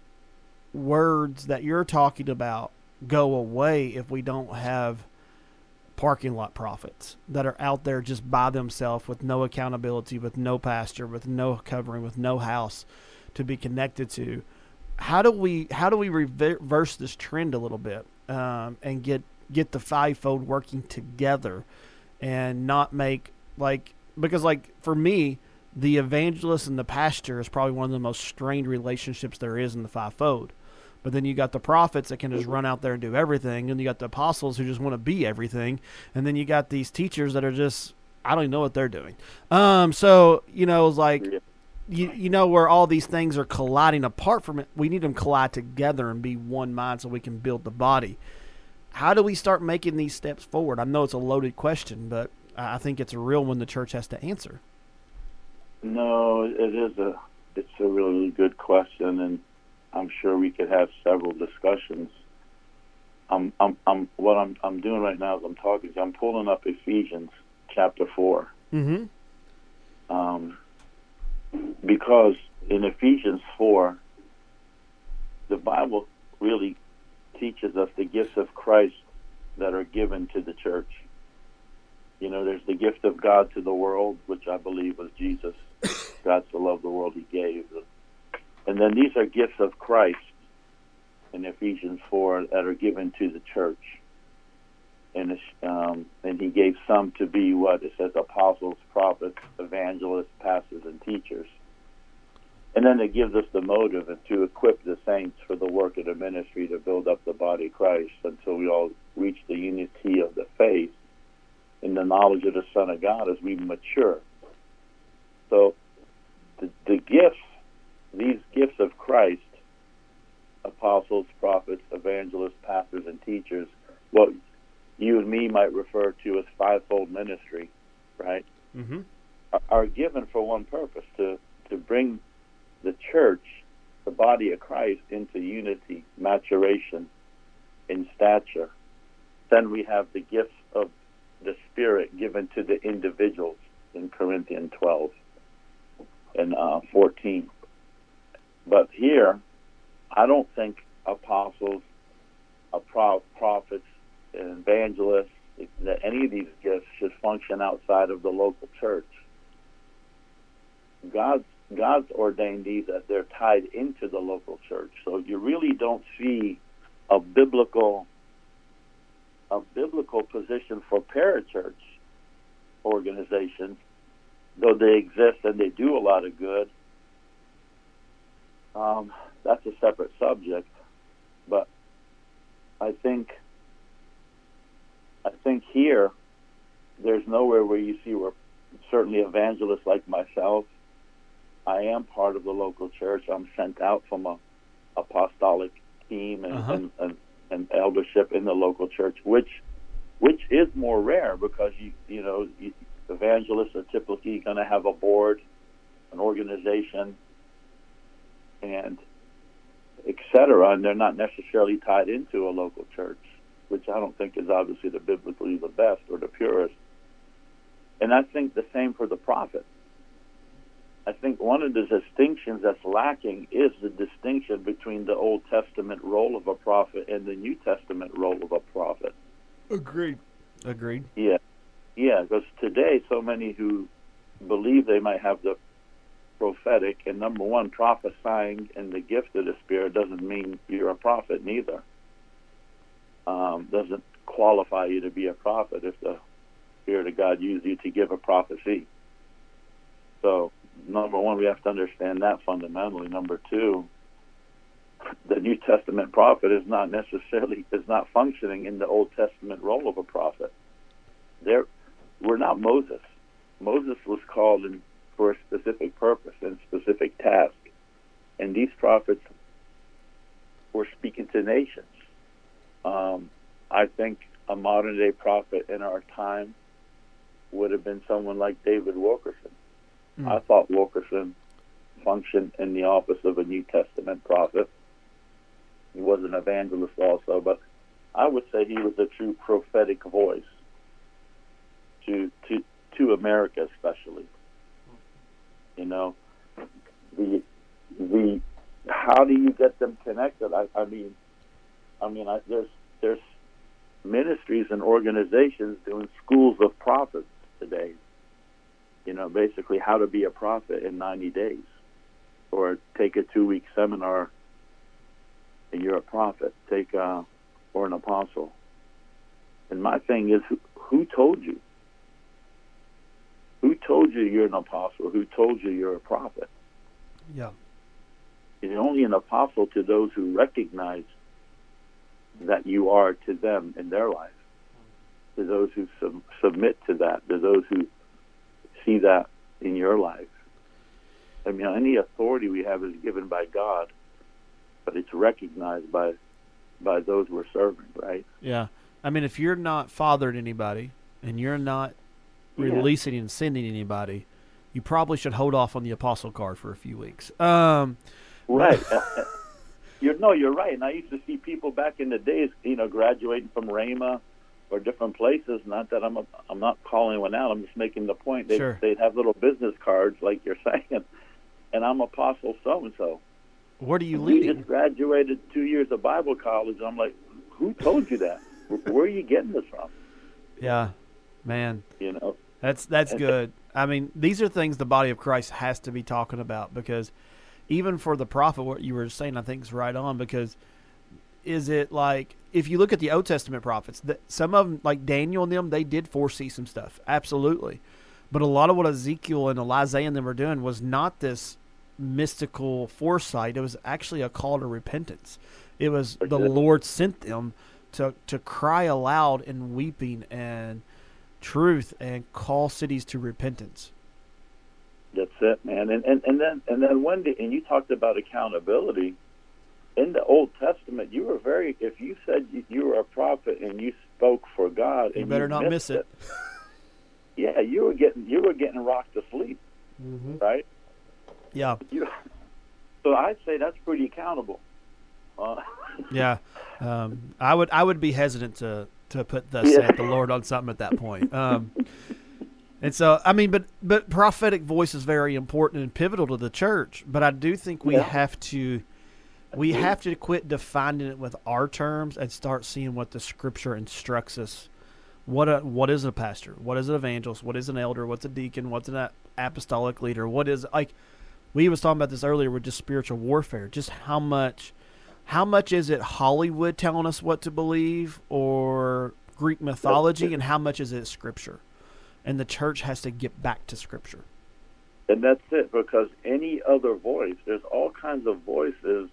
S1: words that you're talking about go away if we don't have parking lot prophets that are out there just by themselves with no accountability, with no pastor, with no covering, with no house to be connected to. How do we how do we reverse this trend a little bit um, and get get the fivefold working together and not make like because like for me the evangelist and the pastor is probably one of the most strained relationships there is in the fivefold. But then you got the prophets that can just run out there and do everything, and you got the apostles who just want to be everything, and then you got these teachers that are just I don't even know what they're doing. Um, so you know, it's like
S4: Yeah.
S1: you you know where all these things are colliding apart from it. We need them collide together and be one mind so we can build the body. How do we start making these steps forward? I know it's a loaded question, but I think it's a real one the church has to answer.
S4: No, it is a it's a really good question, and I'm sure we could have several discussions. I'm, I'm, I'm, what I'm, I'm doing right now is I'm talking. I'm pulling up Ephesians chapter four,
S1: Mm-hmm.
S4: um, because in Ephesians four, the Bible really teaches us the gifts of Christ that are given to the church. You know, there's the gift of God to the world, which I believe was Jesus. God so loved the world, He gave. And then these are gifts of Christ in Ephesians four that are given to the church. And um, and He gave some to be what? It says apostles, prophets, evangelists, pastors, and teachers. And then it gives us the motive to equip the saints for the work of the ministry to build up the body of Christ until we all reach the unity of the faith in the knowledge of the Son of God as we mature. So the, the gifts, these gifts of Christ, apostles, prophets, evangelists, pastors, and teachers, what you and me might refer to as fivefold ministry, right,
S1: Mm-hmm.
S4: are, are given for one purpose, to, to bring the church, the body of Christ, into unity, maturation, in stature. Then we have the gifts of the Spirit given to the individuals in Corinthians twelve and uh, fourteen. But here, I don't think apostles, a pro- prophets, and evangelists, that any of these gifts should function outside of the local church. God's God's ordained these that they're tied into the local church. So you really don't see a biblical a biblical position for parachurch organizations, though they exist and they do a lot of good. Um, that's a separate subject, but I think I think here there's nowhere where you see where certainly evangelists like myself. I am part of the local church. I'm sent out from a apostolic team and,
S1: Uh-huh.
S4: and, and, and eldership in the local church, which which is more rare because you you know you, evangelists are typically going to have a board, an organization, and et cetera, and they're not necessarily tied into a local church, which I don't think is obviously the biblically the best or the purest. And I think the same for the prophet. I think one of the distinctions that's lacking is the distinction between the Old Testament role of a prophet and the New Testament role of a prophet.
S1: Agreed. Agreed.
S4: Yeah, yeah, because today so many who believe they might have the prophetic, and number one, prophesying and the gift of the Spirit doesn't mean you're a prophet neither. Um, doesn't qualify you to be a prophet if the Spirit of God used you to give a prophecy. So, number one, we have to understand that fundamentally. Number two, the New Testament prophet is not necessarily is not functioning in the Old Testament role of a prophet. There, we're not Moses. Moses was called in for a specific purpose and specific task, and these prophets were speaking to nations. Um, I think a modern day prophet in our time would have been someone like David Wilkerson. Mm. I thought Wilkerson functioned in the office of a New Testament prophet. He was an evangelist also, but I would say he was a true prophetic voice to to to America, especially. You know, the the how do you get them connected? I, I mean, I mean, I, there's there's ministries and organizations doing schools of prophets today. You know, basically how to be a prophet in ninety days, or take a two-week seminar and you're a prophet. Take uh, or an apostle. And my thing is, who, who told you? Who told you you're an apostle? Who told you you're a prophet?
S1: Yeah.
S4: You're only an apostle to those who recognize that you are to them in their life, to those who sub- submit to that, to those who see that in your life. I mean, any authority we have is given by God, but it's recognized by by those we're serving, right?
S1: Yeah. I mean, if you're not fathered anybody and you're not
S4: Yeah.
S1: releasing and sending anybody, you probably should hold off on the apostle card for a few weeks. Um,
S4: right. you're no, you're right. And I used to see people back in the days, you know, graduating from Rhema or different places. Not that I'm a, I'm not calling one out. I'm just making the point. They'd,
S1: Sure.
S4: they'd have little business cards, like you're saying, and I'm apostle so and so.
S1: What are you
S4: You
S1: leading?
S4: just graduated two years of Bible college. I'm like, who told you that? Where are you getting this from?
S1: Yeah, man.
S4: You know.
S1: That's that's good. I mean, these are things the body of Christ has to be talking about, because even for the prophet, what you were saying, I think is right on, because is it like, if you look at the Old Testament prophets, that some of them, like Daniel and them, they did foresee some stuff. Absolutely. But a lot of what Ezekiel and Isaiah and them were doing was not this mystical foresight. It was actually a call to repentance. It was the Lord sent them to, to cry aloud in weeping and truth and call cities to repentance.
S4: That's it, man. And and, and then and then when did, and you talked about accountability. In the Old Testament, you were very, if you said you, you were a prophet and you spoke for God,
S1: You
S4: and
S1: better
S4: you
S1: not miss
S4: missed
S1: it.
S4: Yeah, you were getting you were getting rocked to sleep,
S1: Mm-hmm.
S4: right?
S1: Yeah.
S4: You, so I'd say that's pretty accountable. Uh,
S1: Yeah. Um, I would I would be hesitant to, to put thus
S4: Yeah.
S1: saith the Lord on something at that point. Um, and so, I mean, but, but prophetic voice is very important and pivotal to the church. But I do think we
S4: Yeah.
S1: have to we have to quit defining it with our terms and start seeing what the Scripture instructs us. What a, what is a pastor? What is an evangelist? What is an elder? What's a deacon? What's an apostolic leader? What is, like, we was talking about this earlier with just spiritual warfare. Just how much, how much is it Hollywood telling us what to believe, or Greek mythology, and how much is it Scripture? And the church has to get back to Scripture.
S4: And that's it, because any other voice, there's all kinds of voices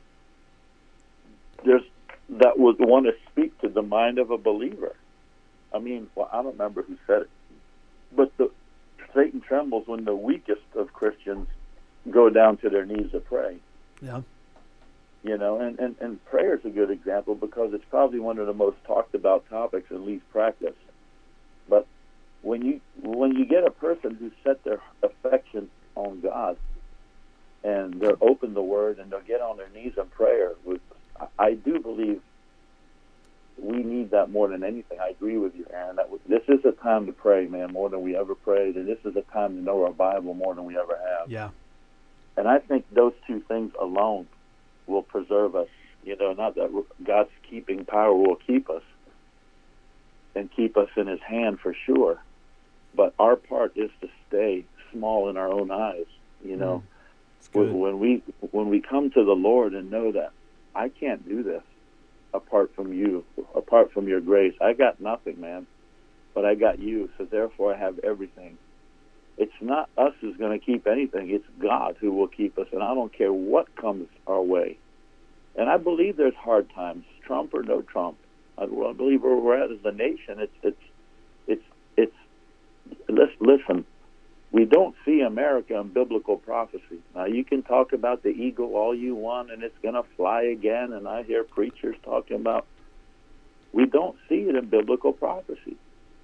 S4: there's that would want to speak to the mind of a believer. I mean, well, I don't remember who said it, but the Satan trembles when the weakest of Christians go down to their knees to pray.
S1: Yeah.
S4: You know, and, and, and prayer is a good example because it's probably one of the most talked about topics and least practiced. But when you when you get a person who set their affection on God and they're open the Word and they'll get on their knees in prayer, with, I do believe we need that more than anything. I agree with you, Aaron. That this is a time to pray, man, more than we ever prayed, and this is a time to know our Bible more than we ever have.
S1: Yeah.
S4: And I think those two things alone will preserve us. You know, not that God's keeping power will keep us and keep us in His hand for sure, but our part is to stay small in our own eyes. You know,
S1: mm,
S4: when we when we come to the Lord and know that I can't do this apart from you, apart from your grace. I got nothing, man, but I got you, so therefore I have everything. It's not us who's going to keep anything. It's God who will keep us, and I don't care what comes our way. And I believe there's hard times, Trump or no Trump. I believe where we're at as a nation, it's, it's, it's, it's, let's listen, we don't see America in biblical prophecy. Now, you can talk about the eagle all you want, and it's going to fly again, and I hear preachers talking about, we don't see it in biblical prophecy.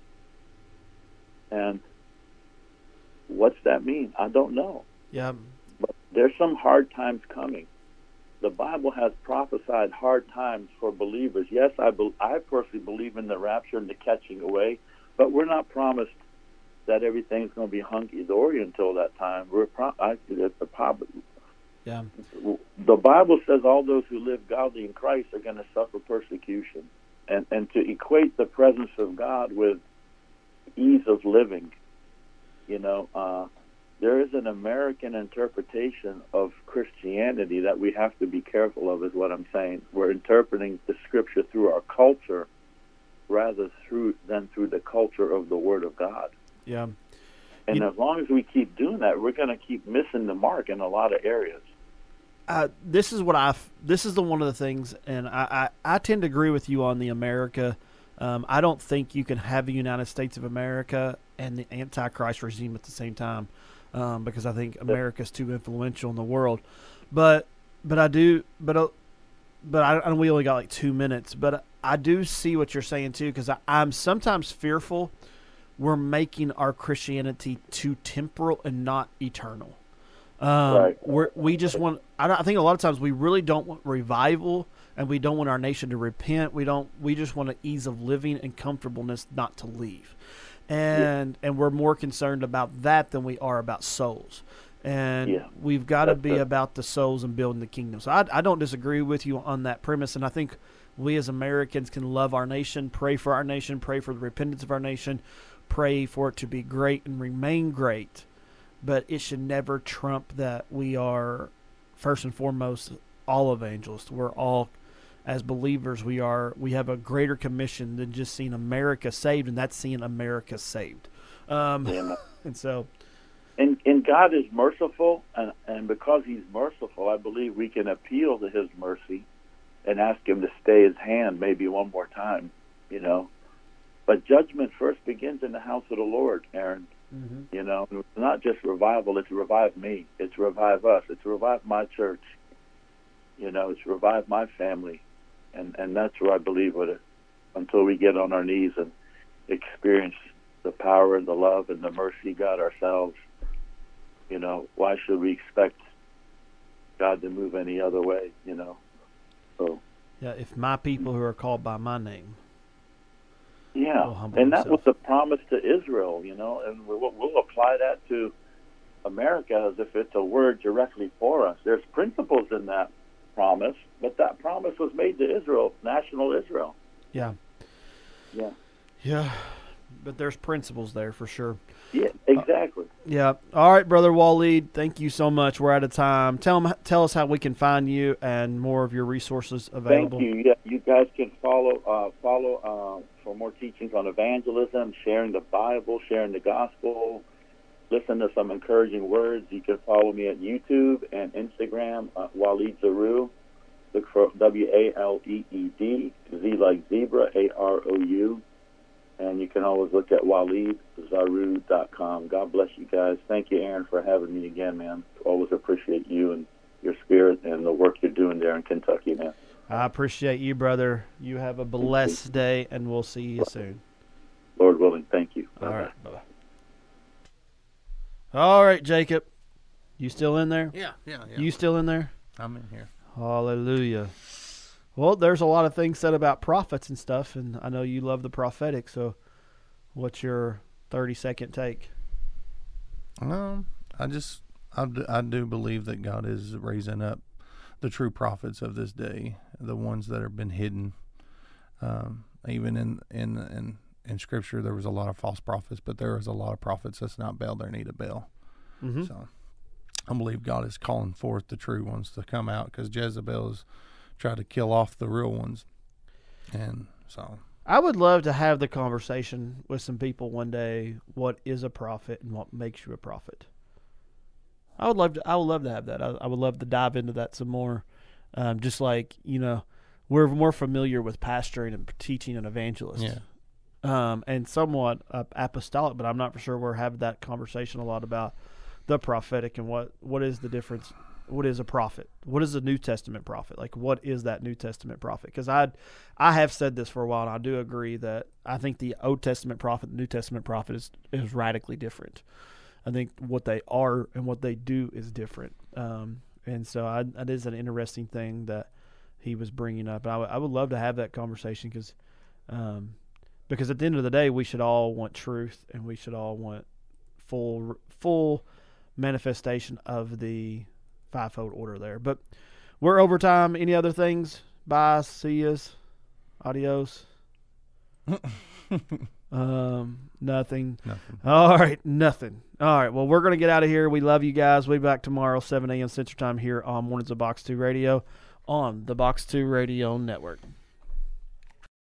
S4: And what's that mean? I don't know.
S1: Yeah.
S4: But there's some hard times coming. The Bible has prophesied hard times for believers. Yes, I, be, I personally believe in the rapture and the catching away, but we're not promised that everything's going to be hunky-dory until that time. We're pro- I, the,
S1: yeah.
S4: the Bible says all those who live godly in Christ are going to suffer persecution. And, and to equate the presence of God with ease of living, you know, uh, there is an American interpretation of Christianity that we have to be careful of, is what I'm saying. We're interpreting the Scripture through our culture rather through than through the culture of the Word of God.
S1: Yeah.
S4: And
S1: you,
S4: as long as we keep doing that, we're going to keep missing the mark in a lot of areas.
S1: Uh, this is what I. This is the one of the things, and I, I, I tend to agree with you on the America. Um, I don't think you can have the United States of America and the Antichrist regime at the same time, um, because I think America's too influential in the world. But but I do. But uh, but I, I we only got like two minutes. But I do see what you're saying too, because I'm sometimes fearful we're making our Christianity too temporal and not eternal. Um,
S4: right.
S1: We're, we just want. I, I think a lot of times we really don't want revival, and we don't want our nation to repent. We don't. We just want an ease of living and comfortableness, not to leave, and yeah. and we're more concerned about that than we are about souls. And
S4: yeah.
S1: we've got to be
S4: it.
S1: about the souls and building the kingdom. So I, I don't disagree with you on that premise, and I think we as Americans can love our nation, pray for our nation, pray for the repentance of our nation, pray for it to be great and remain great, but it should never trump that we are, first and foremost, all evangelists. We're all, as believers, we are. We have a greater commission than just seeing America saved, and that's seeing America saved. Um,
S4: yeah.
S1: And so,
S4: and and God is merciful, and and because He's merciful, I believe we can appeal to His mercy and ask Him to stay His hand maybe one more time, you know. But judgment first begins in the house of the Lord, Aaron. Mm-hmm. You know, it's not just revival, it's revive me. It's revive us. It's revive my church. You know, it's revive my family. And and that's where I believe with it. Until we get on our knees and experience the power and the love and the mercy of God ourselves, you know, why should we expect God to move any other way, you know? So
S1: yeah, if my people who are called by my name.
S4: Yeah, and that was the promise to Israel, you know, and we'll, we'll apply that to America as if it's a word directly for us. There's principles in that promise, but that promise was made to Israel, national Israel.
S1: Yeah.
S4: Yeah.
S1: Yeah, but there's principles there for sure.
S4: Yeah, exactly.
S1: Uh, yeah. All right, Brother Waleed, thank you so much. We're out of time. Tell them, tell us how we can find you and more of your resources available.
S4: Thank you. Yeah, you guys can follow uh, follow uh, for more teachings on evangelism, sharing the Bible, sharing the gospel. Listen to some encouraging words. You can follow me at YouTube and Instagram, uh, Waleed Zarou. Look for W A L E E D, Z like zebra, A R O U. And you can always look at Waleed Zarou dot com. God bless you guys. Thank you, Aaron, for having me again, man. Always appreciate you and your spirit and the work you're doing there in Kentucky, man.
S1: I appreciate you, brother. You have a blessed day, and we'll see you soon.
S4: Lord willing, thank you.
S1: All right. Bye-bye. All right, Jacob. You still in there?
S3: Yeah, yeah, yeah.
S1: You still in there?
S3: I'm in here.
S1: Hallelujah. Well, there's a lot of things said about prophets and stuff, and I know you love the prophetic, so what's your thirty-second take?
S3: Um, I just, I do, I do believe that God is raising up the true prophets of this day, the ones that have been hidden. Um, even in, in, in, in Scripture, there was a lot of false prophets, but there was a lot of prophets that's not bailed their need of bail.
S1: Mm-hmm.
S3: So I believe God is calling forth the true ones to come out, because Jezebel has tried to kill off the real ones. And so
S1: I would love to have the conversation with some people one day. What is a prophet and what makes you a prophet? I would love to. I would love to have that. I, I would love to dive into that some more. Um, just like, you know, we're more familiar with pastoring and teaching and evangelist,
S3: yeah,
S1: um, and somewhat uh, apostolic. But I'm not for sure we're having that conversation a lot about the prophetic and what what is the difference. What is a prophet? What is a New Testament prophet? Like, what is that New Testament prophet? Because I, I have said this for a while, and I do agree that I think the Old Testament prophet, the New Testament prophet is is radically different. I think what they are and what they do is different. Um, and so I, that is an interesting thing that he was bringing up. I, w- I would love to have that conversation because, um, because at the end of the day, we should all want truth and we should all want full full manifestation of the fivefold order there. But we're over time. Any other things? Bye. See yous. Adios. um, nothing.
S3: nothing.
S1: All right, nothing. All right, well, we're going to get out of here. We love you guys. We'll be back tomorrow, seven a.m. Central Time here on Mornings of Box two Radio on the Box two Radio Network.